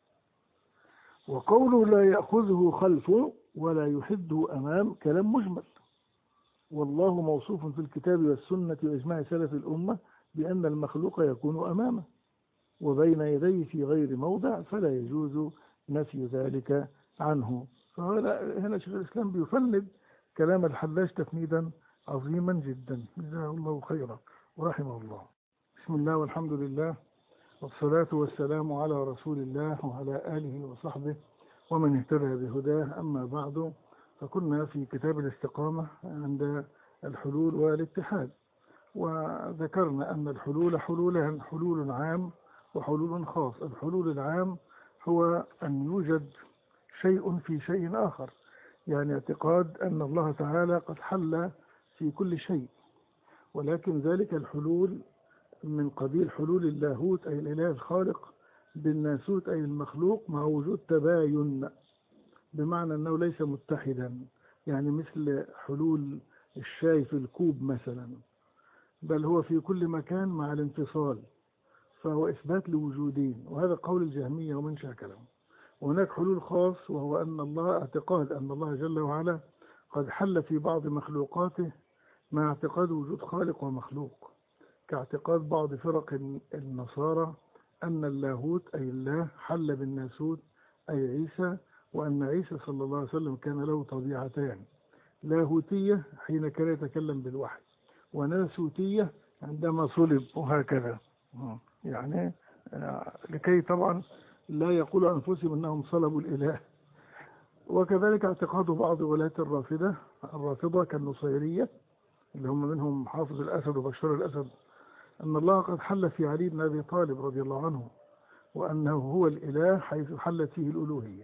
وقوله لا يأخذه خلفه ولا يحده أمام كلام مجمل، والله موصوف في الكتاب والسنة وإجماع سلف الأمة بأن المخلوق يكون أمامه وبين يديه في غير موضع، فلا يجوز نفي ذلك عنه. فهنا شيخ الإسلام بيفند كلام الحلاج تفنيدا عظيما جدا، جزاه الله خيرا ورحمه الله. بسم الله والحمد لله والصلاة والسلام على رسول الله وعلى آله وصحبه ومن اهتدى بهداه. أما بعد، فكنا في كتاب الاستقامة عند الحلول والاتحاد، وذكرنا أن الحلول حلولان: حلول عام وحلول خاص. الحلول العام هو أن يوجد شيء في شيء آخر، يعني اعتقاد أن الله تعالى قد حل في كل شيء، ولكن ذلك الحلول من قبيل حلول اللاهوت أي الإله الخالق بالناسوت أي المخلوق، مع وجود تباين، بمعنى أنه ليس متحدا، يعني مثل حلول الشاي في الكوب مثلا، بل هو في كل مكان مع الانفصال، فهو إثبات لوجودين، وهذا قول الجهمية ومن شاكلهم. وهناك حلول خاص، وهو أن الله اعتقاد أن الله جل وعلا قد حل في بعض مخلوقاته مع اعتقاد وجود خالق ومخلوق، كاعتقاد بعض فرق النصارى أن اللاهوت أي الله حل بالناسوت أي عيسى، وأن عيسى صلى الله عليه وسلم كان له طبيعتان: لاهوتية حين كان يتكلم بالوحي، وناسوتية عندما صلب، وهكذا. يعني لكي طبعا لا يقول أنفسهم أنهم صلبوا الإله. وكذلك اعتقاد بعض ولاة الرافضة كالنصيرية اللي هم منهم حافظ الأسد وبشار الأسد، أن الله قد حل في علي بن أبي طالب رضي الله عنه، وأنه هو الإله حيث حلت فيه الألوهية،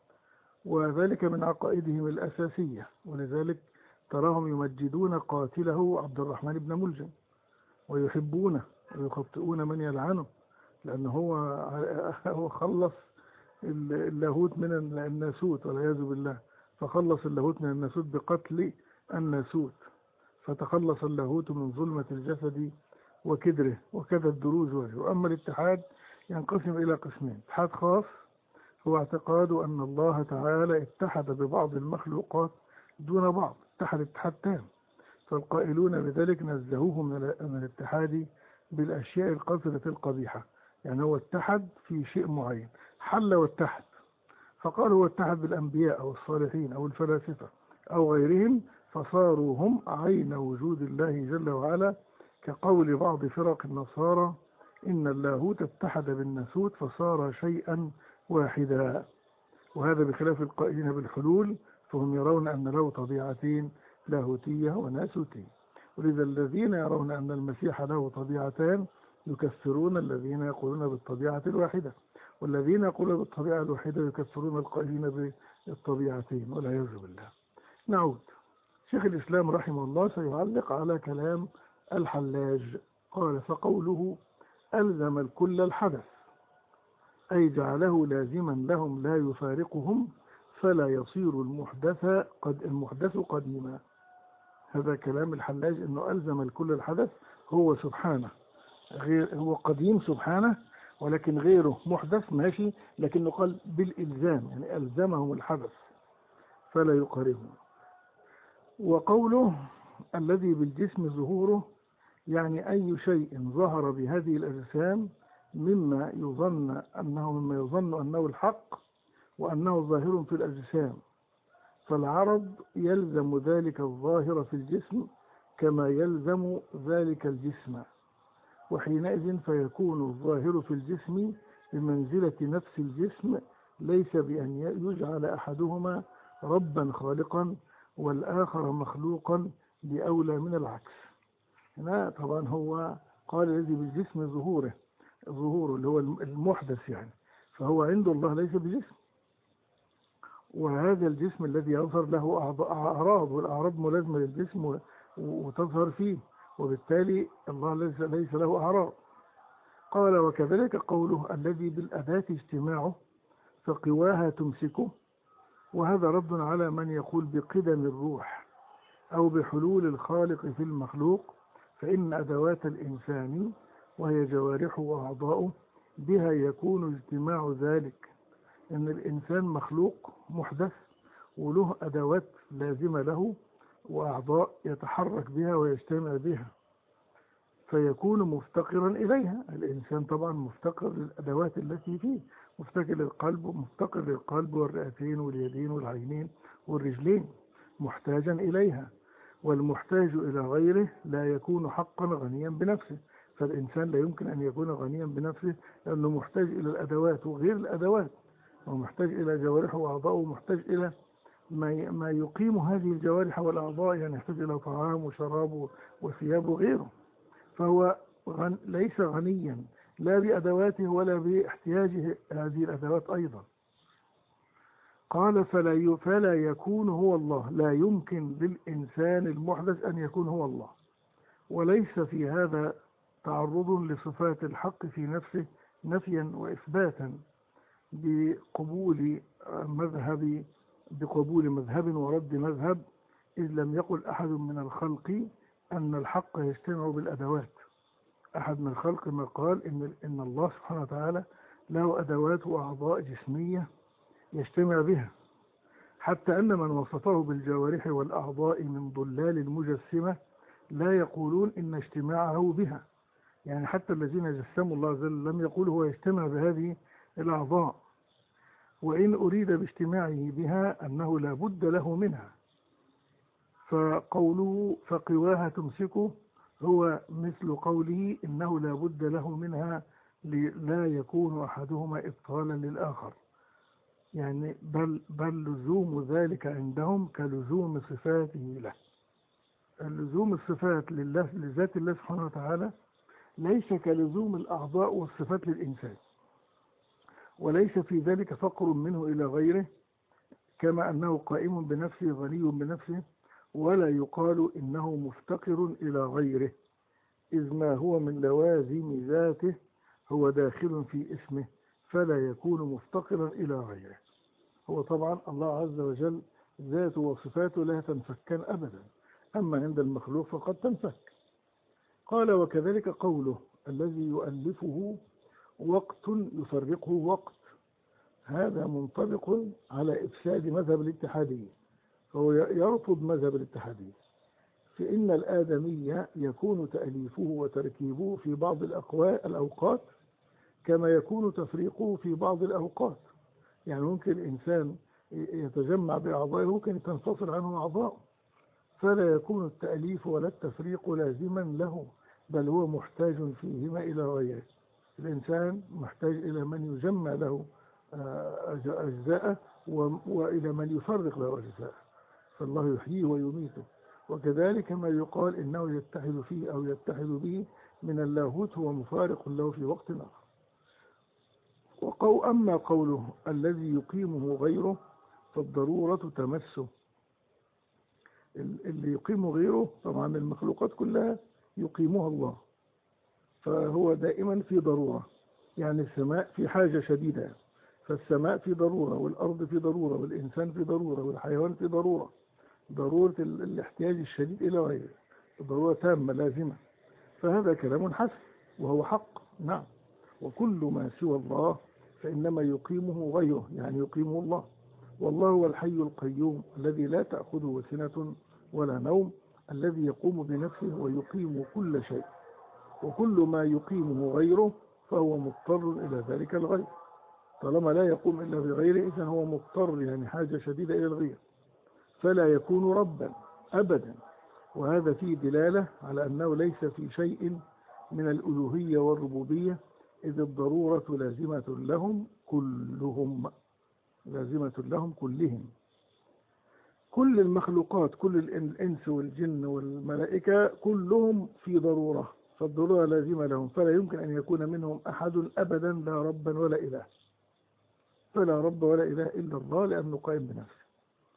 وذلك من عقائدهم الأساسية. ولذلك تراهم يمجدون قاتله عبد الرحمن بن ملجم، ويحبونه ويخطئون من يلعنه، لأنه هو خلص اللاهوت من الناسوت والعياذ بالله، فخلص اللاهوت من الناسوت بقتل الناسوت، فتخلص اللاهوت من ظلمة الجسد وكدره، وكذا الدروز وجهه. وأما الاتحاد ينقسم إلى قسمين: اتحاد خاص هو اعتقاد أن الله تعالى اتحد ببعض المخلوقات دون بعض، اتحد اتحاد تام، فالقائلون بذلك نزهوه من الاتحاد بالأشياء القذرة القبيحة، يعني هو اتحد في شيء معين، حل واتحد، فقال هو اتحد بالأنبياء أو الصالحين أو الفلاسفة أو غيرهم، فصاروا هم عين وجود الله جل وعلا، كقول بعض فرق النصارى إن اللاهوت اتحد بالناسوت فصار شيئا واحدا. وهذا بخلاف القائلين بالحلول، فهم يرون أن له طبيعتين: لاهوتية وناسوتية. ولذا الذين يرون أن المسيح له طبيعتان يكفرون الذين يقولون بالطبيعة الواحدة. والذين يقولون بالطبيعة الوحيدة يكفرون القائلين بالطبيعتين والعياذ بالله. نعود. شيخ الإسلام رحمه الله سيعلق على كلام الحلاج. قال: فقوله ألزم الكل الحدث، أي جعله لازما لهم لا يفارقهم، فلا يصير المحدث قديما. هذا كلام الحلاج، أنه ألزم الكل الحدث. هو سبحانه هو قديم سبحانه، ولكن غيره محدث ماشي، لكنه قال بالإلزام، يعني ألزمهم الحدث فلا يقاربهم. وقوله الذي بالجسم ظهوره، يعني أي شيء ظهر بهذه الأجسام مما يظن أنه الحق وأنه ظاهر في الأجسام، فالعرض يلزم ذلك الظاهر في الجسم كما يلزم ذلك الجسم، وحينئذ فيكون الظاهر في الجسم بمنزلة نفس الجسم، ليس بأن يجعل أحدهما ربا خالقا والآخر مخلوقا بأولى من العكس. هنا طبعا هو قال الذي بالجسم ظهوره اللي هو المحدث يعني، فهو عند الله ليس بجسم، وهذا الجسم الذي يظهر له أعراض، والأعراض ملازمة للجسم وتظهر فيه، وبالتالي الله ليس له أعراض. قال: وكذلك قوله الذي بالأداة اجتماعه فقواها تمسكه، وهذا رد على من يقول بقدم الروح أو بحلول الخالق في المخلوق، فإن أدوات الإنسان وهي جوارحه وأعضاؤه بها يكون اجتماع ذلك، إن الإنسان مخلوق محدث وله أدوات لازمة له وأعضاء يتحرك بها ويجتمع بها، فيكون مفتقرا إليها. الإنسان طبعا مفتقر للأدوات التي فيه، مفتقر للقلب والرئتين واليدين والعينين والرجلين، محتاجا إليها، والمحتاج إلى غيره لا يكون حقا غنيا بنفسه. فالإنسان لا يمكن أن يكون غنيا بنفسه، لأنه محتاج إلى الأدوات وغير الأدوات، ومحتاج إلى جوارحه وأعضائه، ومحتاج إلى ما يقيم هذه الجوارح والأعضاء، يعني يحتاج إلى طعام وشراب وثياب وغيره. فهو ليس غنيا لا بأدواته ولا باحتياجه هذه الأدوات أيضا. قال: فلا يكون هو الله، لا يمكن للإنسان المحدث أن يكون هو الله، وليس في هذا تعرض لصفات الحق في نفسه نفيا وإثباتا بقبول مذهب ورد مذهب، إذ لم يقل أحد من الخلق أن الحق يجتمع بالأدوات. أحد من الخلق ما قال إن الله سبحانه وتعالى له أدوات وأعضاء جسمية يجتمع بها، حتى أن من وصفه بالجوارح والأعضاء من ضلال المجسمة لا يقولون إن اجتماعه بها، يعني حتى الذين جسموا الله عز وجل لم يقولوا هو يجتمع بهذه الأعضاء، وإن أريد باجتماعه بها أنه لا بد له منها. فقوله فقواها تمسكه هو مثل قوله إنه لا بد له منها، لا يكون أحدهما إبطالا للآخر، يعني بل لزوم ذلك عندهم كلزوم صفاته له. اللزوم الصفات لله لذات الله سبحانه وتعالى ليس كلزوم الأعضاء والصفات للإنسان، وليس في ذلك فقر منه إلى غيره، كما أنه قائم بنفسه غني بنفسه، ولا يقال إنه مفتقر إلى غيره، إذ ما هو من لوازم ذاته هو داخل في اسمه، فلا يكون مفتقرا إلى غيره. هو طبعا الله عز وجل ذاته وصفاته لا تنفكان أبدا، أما عند المخلوق فقد تنفك. قال: وكذلك قوله الذي يؤلفه وقت يفرقه وقت، هذا منطبق على إفساد مذهب الاتحادية، فهو يرفض مذهب الاتحادية، فإن الآدمي يكون تأليفه وتركيبه في بعض الأوقات كما يكون تفريقه في بعض الأوقات. يعني ممكن الإنسان يتجمع بأعضائه، ممكن تنفصل عنه أعضاء، فلا يكون التأليف ولا التفريق لازما له، بل هو محتاج فيهما إلى غيره. الإنسان محتاج إلى من يجمع له أجزاءه، وإلى من يفرق له أجزاءه، فالله يحييه ويميته. وكذلك ما يقال إنه يتحد فيه أو يتحد به من اللاهوت هو مفارق له في وقت آخر. أما قوله الذي يقيمه غيره فالضرورة تمسه. اللي يقيمه غيره طبعا المخلوقات كلها يقيمها الله، فهو دائما في ضرورة. يعني السماء في حاجة شديدة، فالسماء في ضرورة، والأرض في ضرورة، والإنسان في ضرورة، والحيوان في ضرورة. ضرورة الاحتياج الشديد إلى غيره، ضرورة تامة لازمة. فهذا كلام حسن وهو حق، نعم. وكل ما سوى الله فإنما يقيمه غيره، يعني يقيمه الله. والله هو الحي القيوم الذي لا تأخذه سنة ولا نوم، الذي يقوم بنفسه ويقيم كل شيء. وكل ما يقيمه غيره فهو مضطر إلى ذلك الغير. طالما لا يقوم إلا بغيره إذن هو مضطر، يعني حاجة شديدة إلى الغير، فلا يكون ربا أبدا. وهذا فيه دلالة على أنه ليس في شيء من الألوهية والربوبية، إذ الضرورة لازمة لهم كلهم، لازمة لهم كلهم. كل المخلوقات، كل الإنس والجن والملائكة كلهم في ضرورة، فالضرورة لازمة لهم، فلا يمكن أن يكون منهم أحد أبدا لا ربا ولا إله. فلا رب ولا إله إلا الله، لأنه قائم بنفسه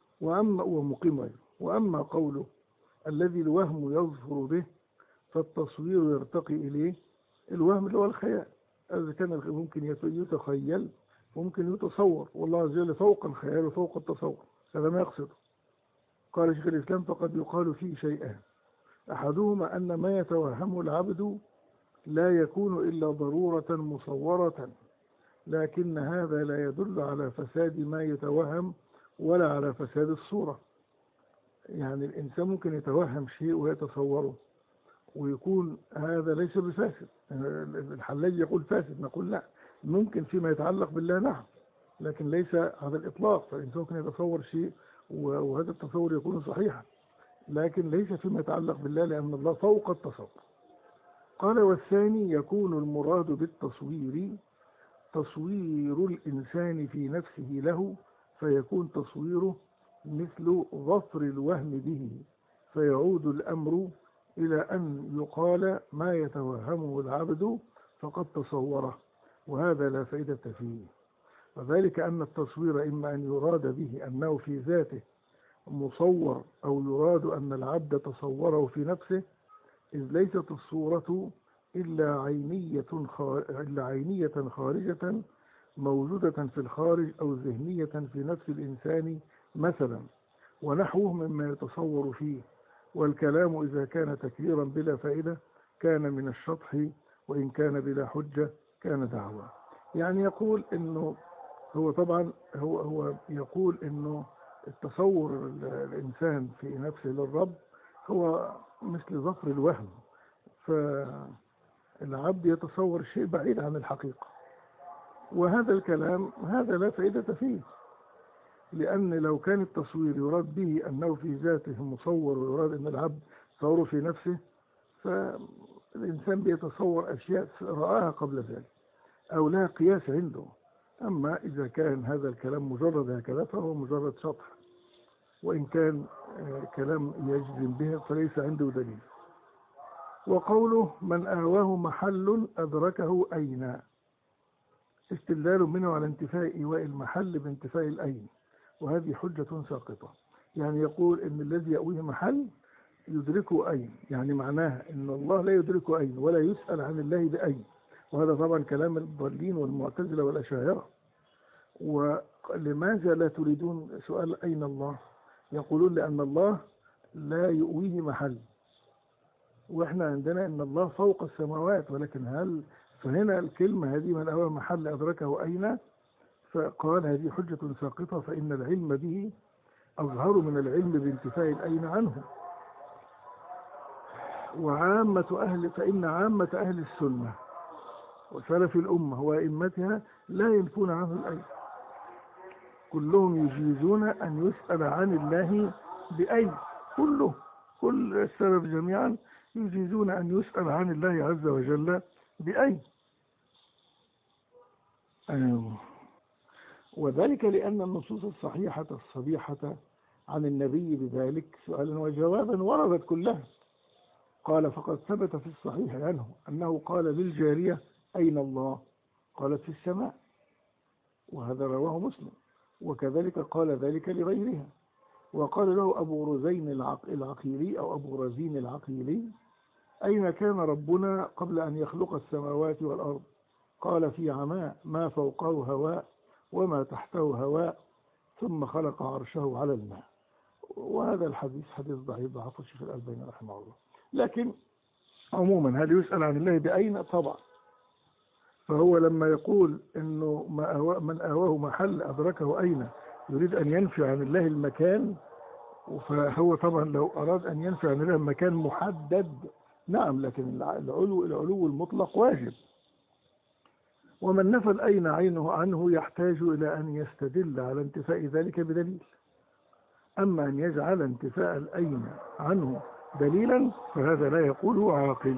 ومقيم غيره. وأما قوله الذي الوهم يظفر به فالتصوير يرتقي إليه. الوهم اللي هو الخيال، إذا كان ممكن يتخيل وممكن يتصور، والله عز وجل فوق الخيال وفوق التصور، هذا ما يقصده. قال شيخ الإسلام فقد يقال فيه شيئان: أحدهما أن ما يتوهمه العبد لا يكون إلا ضرورة مصورة، لكن هذا لا يدل على فساد ما يتوهم ولا على فساد الصورة. يعني الإنسان ممكن يتوهم شيء ويتصوره ويكون هذا ليس بفاسد. الحلاج يقول فاسد، نقول لا، ممكن فيما يتعلق بالله نعم، لكن ليس على الإطلاق. فالإنسان ممكن يتصور شيء وهذا التصور يكون صحيحا، لكن ليس فيما يتعلق بالله، لأن الله فوق التصور. قال والثاني يكون المراد بالتصوير تصوير الإنسان في نفسه له، فيكون تصويره مثل ظفر الوهم به، فيعود الأمر إلى أن يقال ما يتوهمه العبد فقد تصوره، وهذا لا فائدة فيه. وذلك أن التصوير إما أن يراد به أنه في ذاته مصور، أو يراد أن العبد تصوره في نفسه، إذ ليست الصورة إلا عينية خارجة موجودة في الخارج، أو ذهنية في نفس الإنسان مثلا، ونحوه مما يتصور فيه. والكلام إذا كان تكريرا بلا فائدة كان من الشطح، وإن كان بلا حجة كان دعوة. يعني يقول إنه هو طبعا هو يقول إنه التصور الإنسان في نفسه للرب هو مثل ظفر الوهم، فالعبد يتصور شيء بعيد عن الحقيقة. وهذا الكلام هذا لا فائدة فيه، لأن لو كان التصوير يراد به أنه في ذاته مصور، ويراد أن العبد تصوره في نفسه، فالإنسان بيتصور أشياء رآها قبل ذلك أو لها قياس عنده. أما إذا كان هذا الكلام مجرد هكذا فهو مجرد شطح، وإن كان كلام يجزم به فليس عنده دليل. وقوله من آواه محل أدركه أين، استدلال منه على انتفاء إيواء المحل بانتفاء الأين، وهذه حجة ساقطة. يعني يقول إن الذي يأويه محل يدركه أين، يعني معناها إن الله لا يدركه أين ولا يسأل عن الله بأين، وهذا طبعا كلام الضالين والمعتزلة والأشاعرة. ولماذا لا تريدون سؤال أين الله؟ يقولون لأن الله لا يؤويه محل، وإحنا عندنا إن الله فوق السماوات، ولكن هل فهنا الكلمة هذه من أواه محل أدركه أين؟ فقال هذه حجة ساقطة، فإن العلم به أظهر من العلم بانتفاء الأين عنه. فإن عامة أهل السنة وسلف الأمة وأئمتها لا ينفون عنه الأين، كلهم يجيزون أن يسأل عن الله بأين، كل السلف جميعا يجيزون أن يسأل عن الله عز وجل بأين. وذلك لأن النصوص الصحيحة الصريحة عن النبي بذلك سؤالا وجوابا وردت كلها. قال فقد ثبت في الصحيح عنه أنه قال للجارية أين الله؟ قالت في السماء. وهذا رواه مسلم، وكذلك قال ذلك لغيرها. وقال له أبو رزين العقيلي أو أبو رزين العقيلي: أين كان ربنا قبل أن يخلق السماوات والأرض؟ قال: في عماء، ما فوقه هواء وما تحته هواء، ثم خلق عرشه على الماء. وهذا الحديث حديث ضعيف، ضعفه الشيخ الألباني رحمه الله. لكن عموما هل يسأل عن الله بأين؟ طبعا. فهو لما يقول إنه من آواه محل أدركه أين، يريد أن ينفي عن الله المكان، فهو طبعا لو أراد أن ينفي عن الله مكان محدد نعم، لكن العلو المطلق واجب. ومن نفى الأين عنه يحتاج إلى أن يستدل على انتفاء ذلك بدليل. أما أن يجعل انتفاء الأين عنه دليلا فهذا لا يقوله عاقل.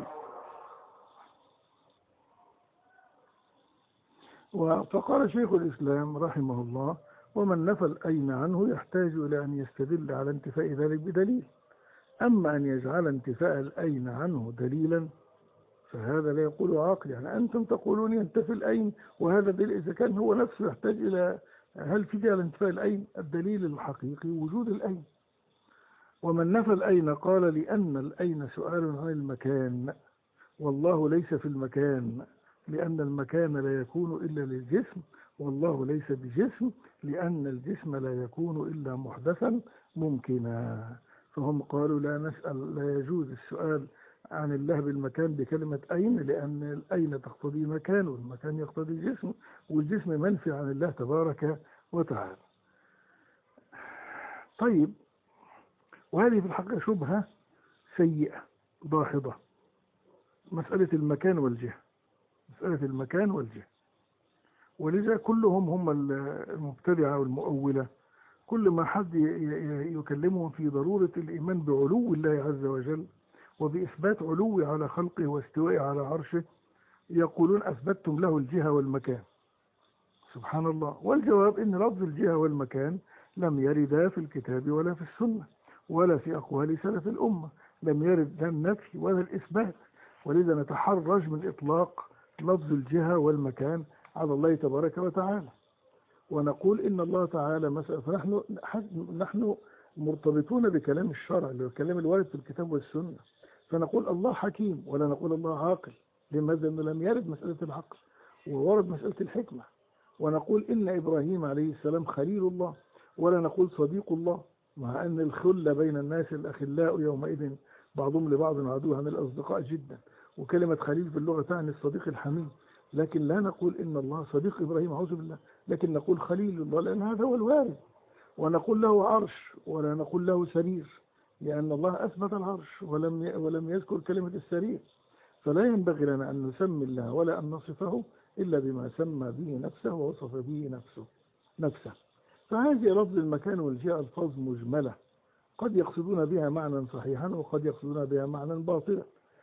فقال شيخ الإسلام رحمه الله: ومن نفى الأين عنه يحتاج إلى أن يستدل على انتفاء ذلك بدليل. أما أن يجعل انتفاء الأين عنه دليلا فهذا لا يقول عاقل. يعني أنتم تقولون ينتفي الأين، وهذا دليل. إذا كان هو نفسه يحتاج إلى هل في على انتفاء الأين؟ الدليل الحقيقي وجود الأين. ومن نفى الأين قال: لأن الأين سؤال عن المكان، والله ليس في المكان، لأن المكان لا يكون إلا للجسم، والله ليس بجسم، لأن الجسم لا يكون إلا محدثا ممكنا. فهم قالوا لا يجوز السؤال عن الله بالمكان بكلمة أين، لأن الأين تقتضي مكان، والمكان يقتضي جسم، والجسم منفي عن الله تبارك وتعالى. طيب، وهذه في الحقيقة شبهة سيئة ضاحضة، مسألة المكان والجهة، مسألة المكان والجهة. ولذا كلهم هم المبتدعة والمؤولة، كل ما حد يكلمهم في ضرورة الإيمان بعلو الله عز وجل وبإثبات علو على خلقه واستوائه على عرشه، يقولون أثبتتم له الجهة والمكان. سبحان الله. والجواب إن لفظ الجهة والمكان لم يردا في الكتاب ولا في السنة ولا في أقوال سلف الأمة، لم يرد لا النفي ولا الإثبات. ولذا نتحرج من إطلاق لفظ الجهة والمكان على الله تبارك وتعالى، ونقول إن الله تعالى مثلا، فنحن مرتبطون بكلام الشرع اللي هو الكلام الوارد في الكتاب والسنة، فنقول الله حكيم ولا نقول الله عاقل. لماذا؟ أنه لم يرد مسألة العقل وورد مسألة الحكمة. ونقول إن إبراهيم عليه السلام خليل الله ولا نقول صديق الله، مع أن الخلة بين الناس الأخلاء يومئذ بعضهم لبعض عدو عن الأصدقاء جدا، وكلمة خليل في اللغة تعني الصديق الحميم، لكن لا نقول إن الله صديق إبراهيم أعوذ بالله، لكن نقول خليل الله لأن هذا هو الوارد. ونقول له عرش ولا نقول له سرير، لأن الله أثبت العرش ولم يذكر كلمة السرير. فلا ينبغي لنا أن نسمي الله ولا أن نصفه إلا بما سمى به نفسه ووصف به نفسه. فهذه لفظ المكان والجهة ألفاظ مجملة، قد يقصدون بها معنى صحيحا وقد يقصدون بها معنى باطلا.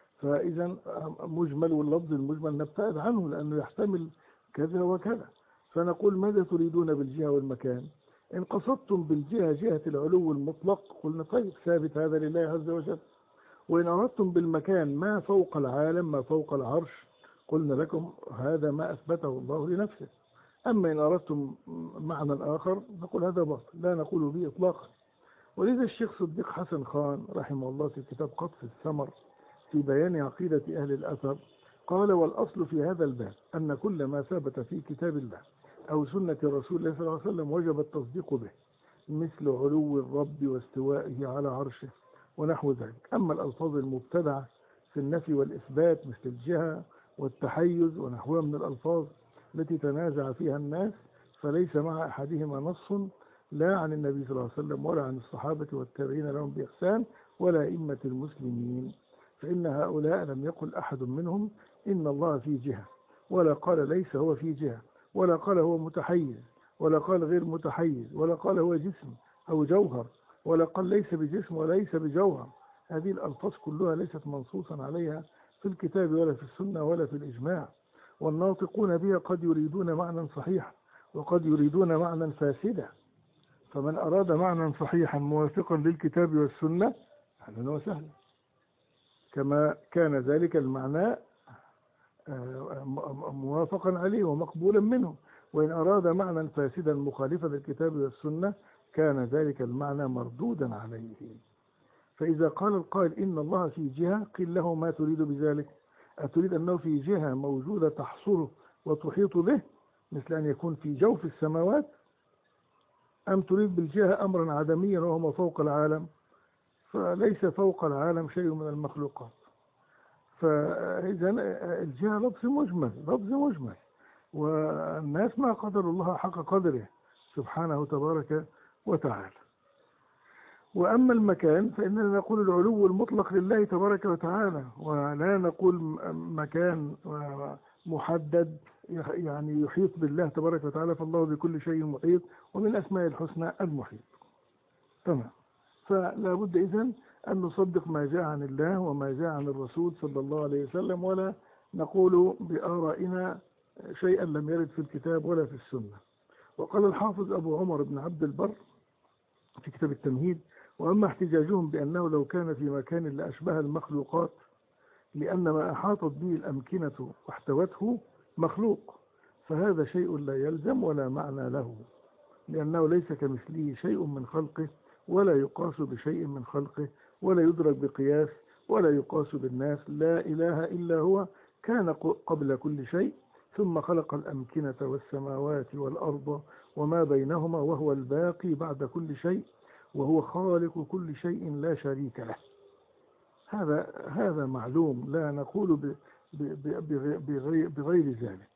فإذا مجمل، واللفظ المجمل نبتعد عنه لأنه يحتمل كذا وكذا. فنقول: ماذا تريدون بالجهة والمكان؟ إن قصدتم بالجهة جهة العلو المطلق قلنا طيب ثابت هذا لله عز وجل. وإن أردتم بالمكان ما فوق العالم ما فوق العرش قلنا لكم هذا ما أثبته الله لنفسه. أما إن أردتم معنى آخر نقول هذا باطل، لا نقول به إطلاقا. ولذا الشيخ صديق حسن خان رحمه الله في كتاب قطف الثمر في بيان عقيدة أهل الأثر قال: والأصل في هذا الباب أن كل ما ثبت في كتاب الله أو سنة رسول الله صلى الله عليه وسلم وجب التصديق به، مثل علو الرب واستوائه على عرشه ونحو ذلك. أما الألفاظ المبتدعة في النفي والإثبات مثل الجهة والتحيز ونحوها من الألفاظ التي تنازع فيها الناس فليس مع أحدهما نص لا عن النبي صلى الله عليه وسلم ولا عن الصحابة والتابعين لهم بإحسان ولا أئمة المسلمين، فإن هؤلاء لم يقل أحد منهم إن الله في جهة، ولا قال ليس هو في جهة، ولا قال هو متحيز، ولا قال غير متحيز، ولا قال هو جسم أو جوهر، ولا قال ليس بجسم وليس بجوهر. هذه الألفاظ كلها ليست منصوصا عليها في الكتاب ولا في السنة ولا في الإجماع، والناطقون بها قد يريدون معنى صحيحا وقد يريدون معنى فاسدا. فمن أراد معنى صحيحا موافقا للكتاب والسنة أهلا وسهلا، كما كان ذلك المعنى موافقا عليه ومقبولا منه. وإن أراد معنى فاسدا مخالفا للكتاب والسنة كان ذلك المعنى مردودا عليه. فإذا قال القائل إن الله في جهة قيل له ما تريد بذلك؟ أتريد أنه في جهة موجودة تحصره وتحيط به مثل أن يكون في جوف السماوات، أم تريد بالجهة أمرا عدميا وهو ما فوق العالم؟ فليس فوق العالم شيء من المخلوقات. فإذا الجهة لفظ مجمل، والناس ما قدر الله حق قدره سبحانه تبارك وتعالى. وأما المكان فإننا نقول العلو المطلق لله تبارك وتعالى، ولا نقول مكان محدد يعني يحيط بالله تبارك وتعالى، فالله بكل شيء محيط، ومن أسماء الحسنى المحيط. تمام. فلا بد إذن أن نصدق ما جاء عن الله وما جاء عن الرسول صلى الله عليه وسلم، ولا نقول بآرائنا شيئا لم يرد في الكتاب ولا في السنة. وقال الحافظ أبو عمر بن عبد البر في كتاب التمهيد: وأما احتجاجهم بأنه لو كان في مكان لأشبه المخلوقات، لأن ما أحاطت به الأمكنة واحتوته مخلوق، فهذا شيء لا يلزم ولا معنى له، لأنه ليس كمثله شيء من خلقه، ولا يقاس بشيء من خلقه، ولا يدرك بقياس، ولا يقاس بالناس. لا إله إلا هو، كان قبل كل شيء، ثم خلق الأمكنة والسماوات والأرض وما بينهما، وهو الباقي بعد كل شيء، وهو خالق كل شيء لا شريك له. هذا معلوم، لا نقول بغير ذلك.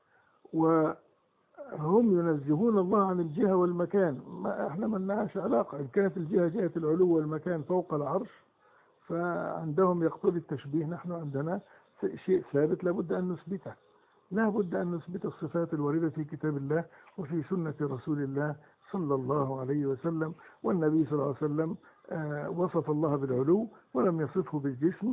وهم ينزهون الله عن الجهة والمكان، ما احنا ما لناش علاقة. إن كانت الجهة جهة العلو والمكان فوق العرش فعندهم يقتضي التشبيه، نحن عندنا شيء ثابت لابد أن نثبته، لابد أن نثبت الصفات الواردة في كتاب الله وفي سنة رسول الله صلى الله عليه وسلم. والنبي صلى الله عليه وسلم وصف الله بالعلو ولم يصفه بالجسم.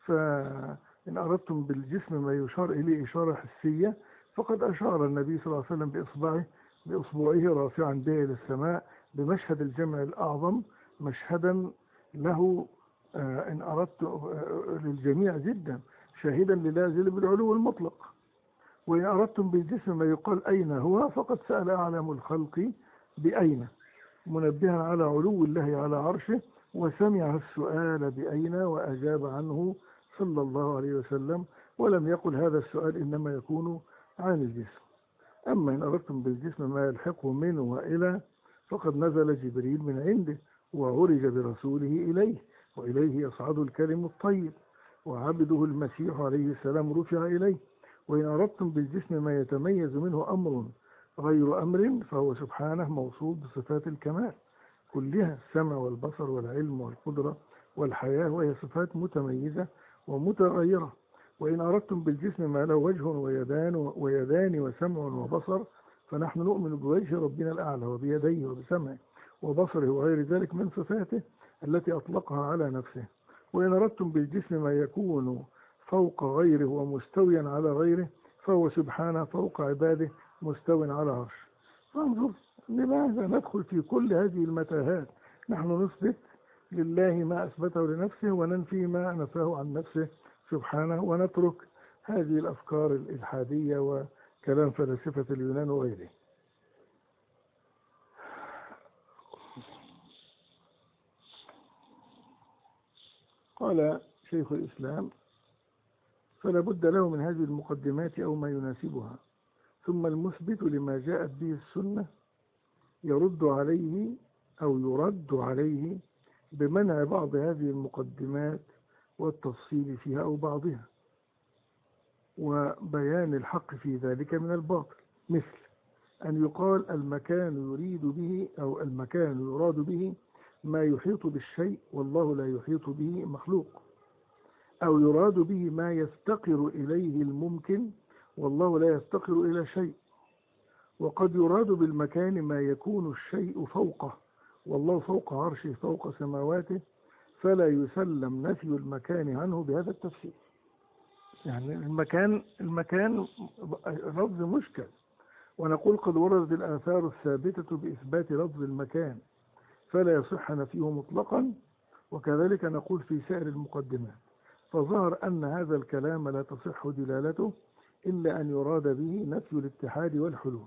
فإن أردتم بالجسم ما يشار إليه إشارة حسية، فقد أشار النبي صلى الله عليه وسلم بإصبعه رافعا به إلى السماء بمشهد الجمع الأعظم، مشهدا له إن أردت للجميع جدا، شاهدا للازل بالعلو المطلق. وإن أردتم بالجسم ما يقال أين هو، فقد سأل أعلم الخلق بأين، منبها على علو الله على عرشه، وسمع السؤال بأين وأجاب عنه صلى الله عليه وسلم، ولم يقل هذا السؤال إنما يكون عن الجسم. أما إن أردتم بالجسم ما يلحقه منه وإلى، فقد نزل جبريل من عنده وعرج برسوله إليه، وإليه يصعد الكلم الطيب، وعبده المسيح عليه السلام رفع إليه. وإن أردتم بالجسم ما يتميز منه أمر غير أمر، فهو سبحانه موصوف بصفات الكمال كلها، السمع والبصر والعلم والقدرة والحياة، وهي صفات متميزة ومتغيرة. وإن أردتم بالجسم ما له وجه ويدان وسمع وبصر، فنحن نؤمن بوجه ربنا الأعلى وبيديه وبسمعه وبصره وغير ذلك من صفاته التي أطلقها على نفسه. وإن أردتم بالجسم ما يكون فوق غيره ومستويا على غيره، فهو سبحانه فوق عباده مستو على عرش. فانظر لماذا ندخل في كل هذه المتاهات؟ نحن نثبت لله ما أثبته لنفسه وننفي ما نفاه عن نفسه سبحانه، ونترك هذه الأفكار الإلحادية وكلام فلاسفة اليونان وغيره. قال شيخ الإسلام: فلا بد له من هذه المقدمات أو ما يناسبها، ثم المثبت لما جاءت به السنة يرد عليه بمنع بعض هذه المقدمات والتفصيل فيها أو بعضها، وبيان الحق في ذلك من الباطل، مثل أن يقال المكان يراد به ما يحيط بالشيء والله لا يحيط به مخلوق، أو يراد به ما يفتقر إليه الممكن والله لا يفتقر إلى شيء. وقد يراد بالمكان ما يكون الشيء فوقه والله فوق عرشه فوق سماواته، فلا يسلم نفي المكان عنه بهذا التفسير. يعني المكان لفظ مشكل، ونقول قد وردت الآثار الثابتة بإثبات لفظ المكان فلا يصح نفيه مطلقا، وكذلك نقول في سائر المقدمات. فظهر أن هذا الكلام لا تصح دلالته إلا أن يراد به نفي الاتحاد والحلول.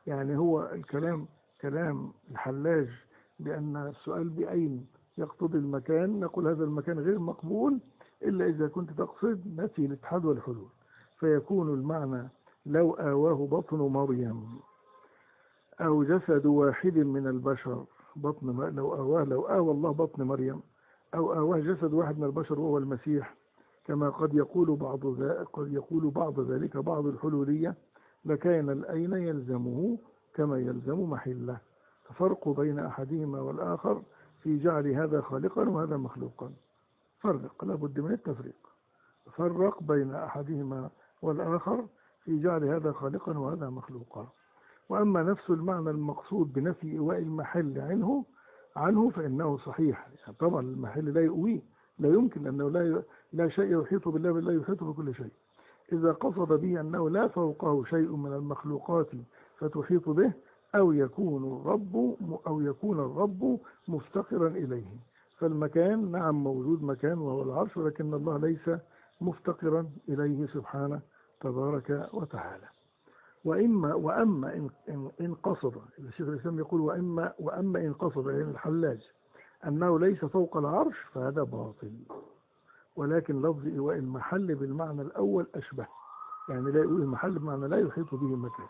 يعني هو الكلام كلام الحلاج بأن السؤال بأين يقتضي المكان، نقول هذا المكان غير مقبول إلا إذا كنت تقصد نفي الاتحاد والحلول، فيكون المعنى لو آواه بطن مريم أو جسد واحد من البشر. لو آوى الله بطن مريم أو آواه جسد واحد من البشر وهو المسيح، كما قد يقول بعض ذلك بعض الحلولية، لكان الأين يلزمه كما يلزم محله. ففرق بين أحدهما والآخر في جعل هذا خالقا وهذا مخلوقا. فرق، لابد من التفريق. فرق بين أحدهما والآخر في جعل هذا خالقا وهذا مخلوقا. وأما نفس المعنى المقصود بنفي إيواء المحل عنه فإنه صحيح. يعني طبعا المحل لا يؤويه، لا يمكن، أنه لا شيء يحيط بالله بل لا يحيط بكل شيء. إذا قصد به أنه لا فوقه شيء من المخلوقات فتحيط به، أو يكون الرب مفتقرا إليه. فالمكان نعم موجود مكان وهو العرش، ولكن الله ليس مفتقرا إليه سبحانه تبارك وتعالى. وأما إن قصد، الشيخ الإسلام يقول وأما إن قصد يعني الحلاج أنه ليس فوق العرش فهذا باطل، ولكن لفظ إيواء المحل بالمعنى الأول أشبه، يعني لا يقول المحل بمعنى لا يحيط به المكان.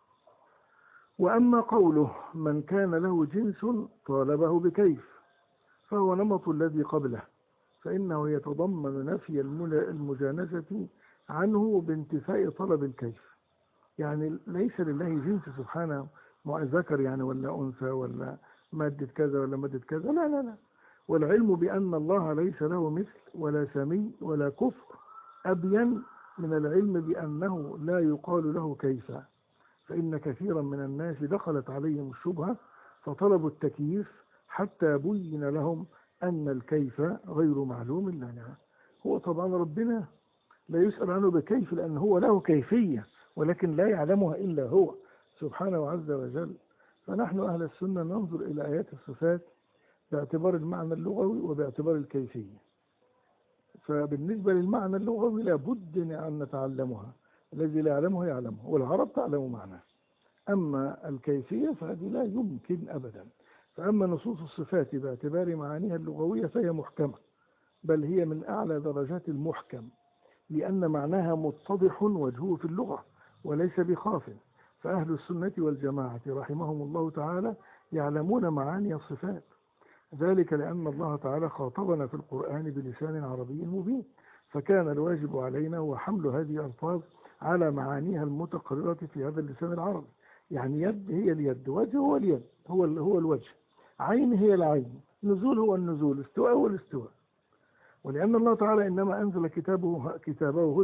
وأما قوله من كان له جنس طالبه بكيف فهو نمط الذي قبله، فإنه يتضمن نفي المجانسة عنه بانتفاء طلب الكيف. يعني ليس لله جنس سبحانه ذكر يعني ولا أنثى ولا مادة كذا ولا مادة كذا، لا لا لا. والعلم بأن الله ليس له مثل ولا سمي ولا كفر أبين من العلم بأنه لا يقال له كيف. فإن كثيرا من الناس دخلت عليهم الشبهة فطلبوا التكييف حتى بين لهم أن الكيف غير معلوم لنا. هو طبعا ربنا لا يسأل عنه بكيف لأن هو له كيفية، ولكن لا يعلمها إلا هو سبحانه عز وجل. فنحن أهل السنة ننظر إلى آيات الصفات باعتبار المعنى اللغوي وباعتبار الكيفية. فبالنسبة للمعنى اللغوي لابد أن نتعلمها، الذي لا يعلمه يعلمه، والعرب تعلم معناه. أما الكيفية فهذه لا يمكن أبدا. فأما نصوص الصفات باعتبار معانيها اللغوية فهي محكمة، بل هي من أعلى درجات المحكم، لأن معناها متضح وجهه في اللغة وليس بخاف. فأهل السنة والجماعة رحمهم الله تعالى يعلمون معاني الصفات، ذلك لأن الله تعالى خاطبنا في القرآن بلسان عربي مبين، فكان الواجب علينا هو حمل هذه الألفاظ على معانيها المتقررة في هذا اللسان العربي. يعني يد هي اليد، وجه هو اليد، هو الوجه، عين هي العين، نزول هو النزول، استواء هو الاستواء. ولأن الله تعالى إنما أنزل كتابه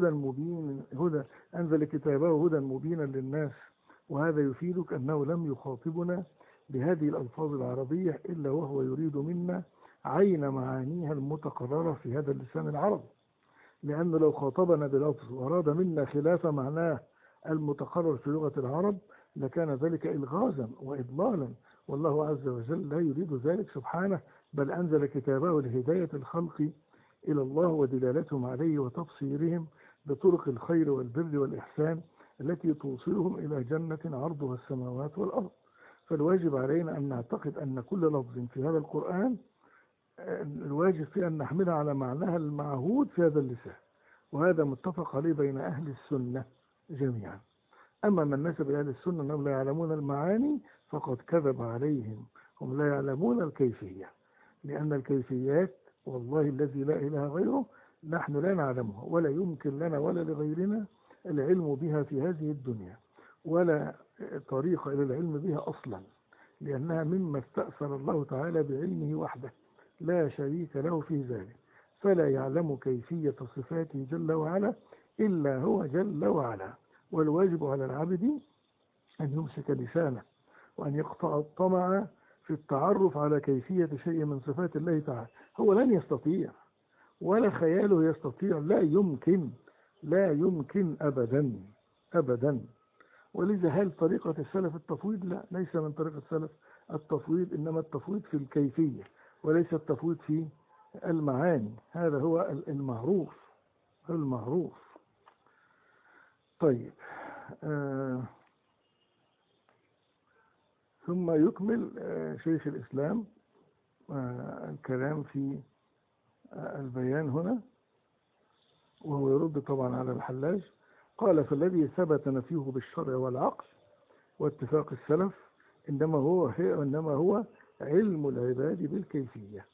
هدى مبينا للناس، وهذا يفيدك أنه لم يخاطبنا بهذه الألفاظ العربية إلا وهو يريد منا عين معانيها المتقررة في هذا اللسان العربي. لأنه لو خاطبنا بلفظ وأراد منا خلاف معناه المتقرر في لغة العرب لكان ذلك إلغازا وإضلالا، والله عز وجل لا يريد ذلك سبحانه، بل أنزل كتابه لهداية الخلق إلى الله ودلالتهم عليه وتبصيرهم بطرق الخير والبر والإحسان التي توصلهم إلى جنة عرضها السماوات والأرض. فالواجب علينا أن نعتقد أن كل لفظ في هذا القرآن الواجب فيه أن نحملها على معناها المعهود في هذا اللسان، وهذا متفق عليه بين أهل السنة جميعا. أما من نسب أهل السنة أنهم لا يعلمون المعاني فقد كذب عليهم، هم لا يعلمون الكيفية، لأن الكيفيات والله الذي لا إله غيره نحن لا نعلمها، ولا يمكن لنا ولا لغيرنا العلم بها في هذه الدنيا، ولا طريق إلى العلم بها أصلا، لأنها مما استأثر الله تعالى بعلمه وحده لا شريك له في ذلك. فلا يعلم كيفية صفاته جل وعلا إلا هو جل وعلا. والواجب على العبد أن يمسك لسانه وأن يقطع الطمع في التعرف على كيفية شيء من صفات الله تعالى. هو لن يستطيع ولا خياله يستطيع، لا يمكن أبدا أبدا. ولذا هل طريقة السلف التفويض؟ لا، ليس من طريقة السلف التفويض، إنما التفويض في الكيفية وليس التفويض في المعاني. هذا هو المعروف. طيب ثم يكمل شيخ الإسلام الكلام في البيان هنا، وهو يرد طبعا على الحلاج. قال: فالذي ثبت نفيه بالشرع والعقل واتفاق السلف إنما هو علم العباد بالكيفية،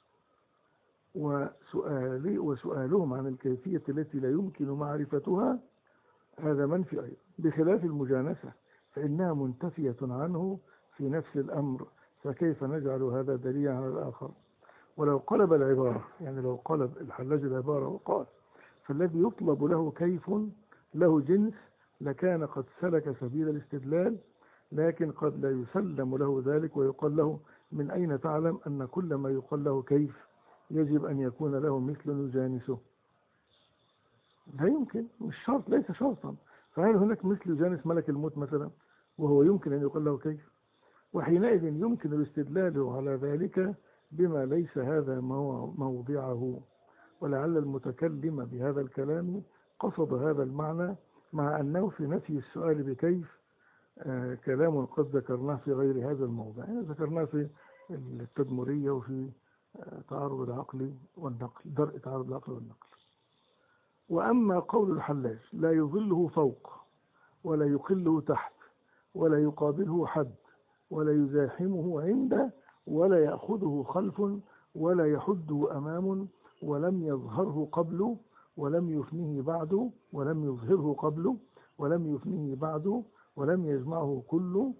وسؤالهم عن الكيفية التي لا يمكن معرفتها هذا منفي أيضا، بخلاف المجانسة فإنها منتفية عنه في نفس الأمر، فكيف نجعل هذا دليلا على الآخر؟ ولو قلب العبارة، يعني لو قلب الحلاج العبارة وقال: فالذي يطلب له كيف له جنس، لكان قد سلك سبيل الاستدلال، لكن قد لا يسلم له ذلك ويقال له: من أين تعلم أن كل ما يقال له كيف يجب أن يكون له مثل يجانسه؟ لا يمكن، مش شرط، ليس شرطا. فهل هناك مثل يجانس ملك الموت مثلا وهو يمكن أن يقال له كيف؟ وحينئذ يمكن الاستدلال على ذلك بما ليس هذا موضعه، ولعل المتكلم بهذا الكلام قصد هذا المعنى، مع أنه في نفي السؤال بكيف كلام قد ذكرناه في غير هذا الموضع، يعني ذكرناه في التدمرية وفي تعارض العقل والنقل، درء تعارض العقل والنقل. وأما قول الحلاج: لا يظله فوق ولا يقله تحت ولا يقابله حد ولا يزاحمه عنده ولا يأخذه خلف ولا يحده أمام ولم يظهره قبل ولم يفنه بعد ولم يظهره قبل ولم يفنه بعد ولم يجمعه كل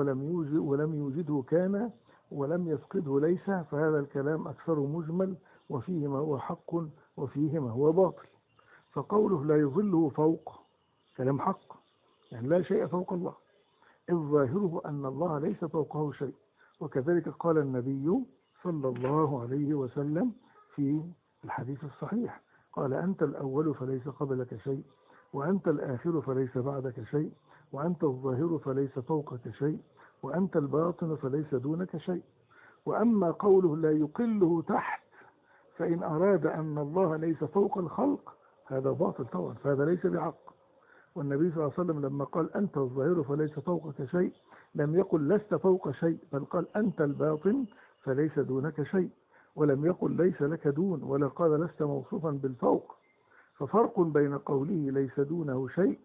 ولم يوجده كان ولم يفقده ليس، فهذا الكلام أكثر مجمل وفيه ما هو حق وفيه ما هو باطل. فقوله لا يظله فوق كلام حق، يعني لا شيء فوق الله، إذ ظاهره أن الله ليس فوقه شيء، وكذلك قال النبي صلى الله عليه وسلم في الحديث الصحيح، قال: أنت الأول فليس قبلك شيء، وأنت الآخر فليس بعدك شيء، وأنت الظاهر فليس فوقك شيء، وأنت الباطن فليس دونك شيء. وأما قوله لا يقله تحت، فإن أراد أن الله ليس فوق الخلق هذا باطل طبعا، فهذا ليس بحق. والنبي صلى الله عليه وسلم لما قال: أنت الظاهر فليس فوقك شيء، لم يقل لست فوق شيء، بل قال: أنت الباطن فليس دونك شيء، ولم يقل ليس لك دون، ولا قال لست موصوفا بالفوق. ففرق بين قوله ليس دونه شيء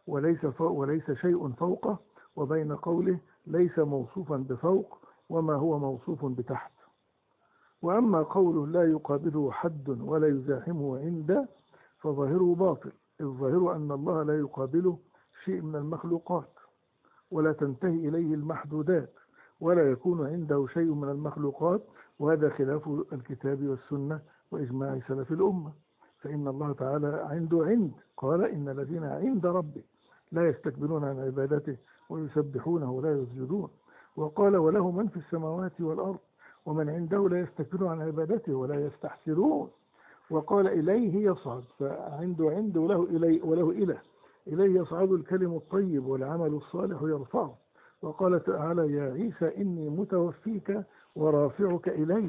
وليس شيء فوقه، وبين قوله ليس موصوفا بفوق وما هو موصوف بتحت. وأما قوله لا يقابله حد ولا يزاحمه عنده فظاهره باطل، الظاهر أن الله لا يقابله شيء من المخلوقات ولا تنتهي إليه المحدودات ولا يكون عنده شيء من المخلوقات، وهذا خلاف الكتاب والسنة وإجماع سلف الأمة. فإن الله تعالى عنده قال: إن الذين عند ربه لا يستكبرون عن عبادته ويسبحونه ولا يسجدون. وقال: وله من في السماوات والأرض ومن عنده لا يستكبرون عن عبادته ولا يستحسرون. وقال: إليه يصعد، فعنده وله إليه يصعد الكلم الطيب والعمل الصالح يرفعه. وقال تعالى: يا عيسى إني متوفيك ورافعك إلي.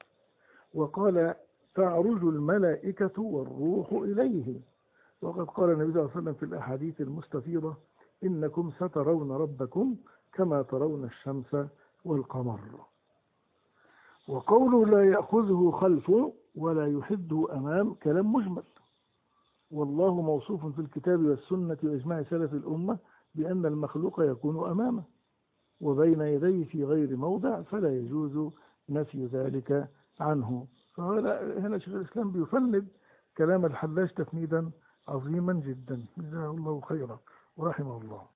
وقال: تعرج الملائكة والروح إليه. وقد قال النبي صلى الله عليه وسلم في الأحاديث المستفيضة: إنكم سترون ربكم كما ترون الشمس والقمر. وقوله لا يأخذه خلف ولا يحده أمام كلام مجمل، والله موصوف في الكتاب والسنة وإجماع سلف الأمة بأن المخلوق يكون أمامه وبين يديه في غير موضع، فلا يجوز نفي ذلك عنه. فهنا شيخ الإسلام بيفند كلام الحلاج تفنيدا عظيما جدا، جزاه الله خيرا ورحمه الله.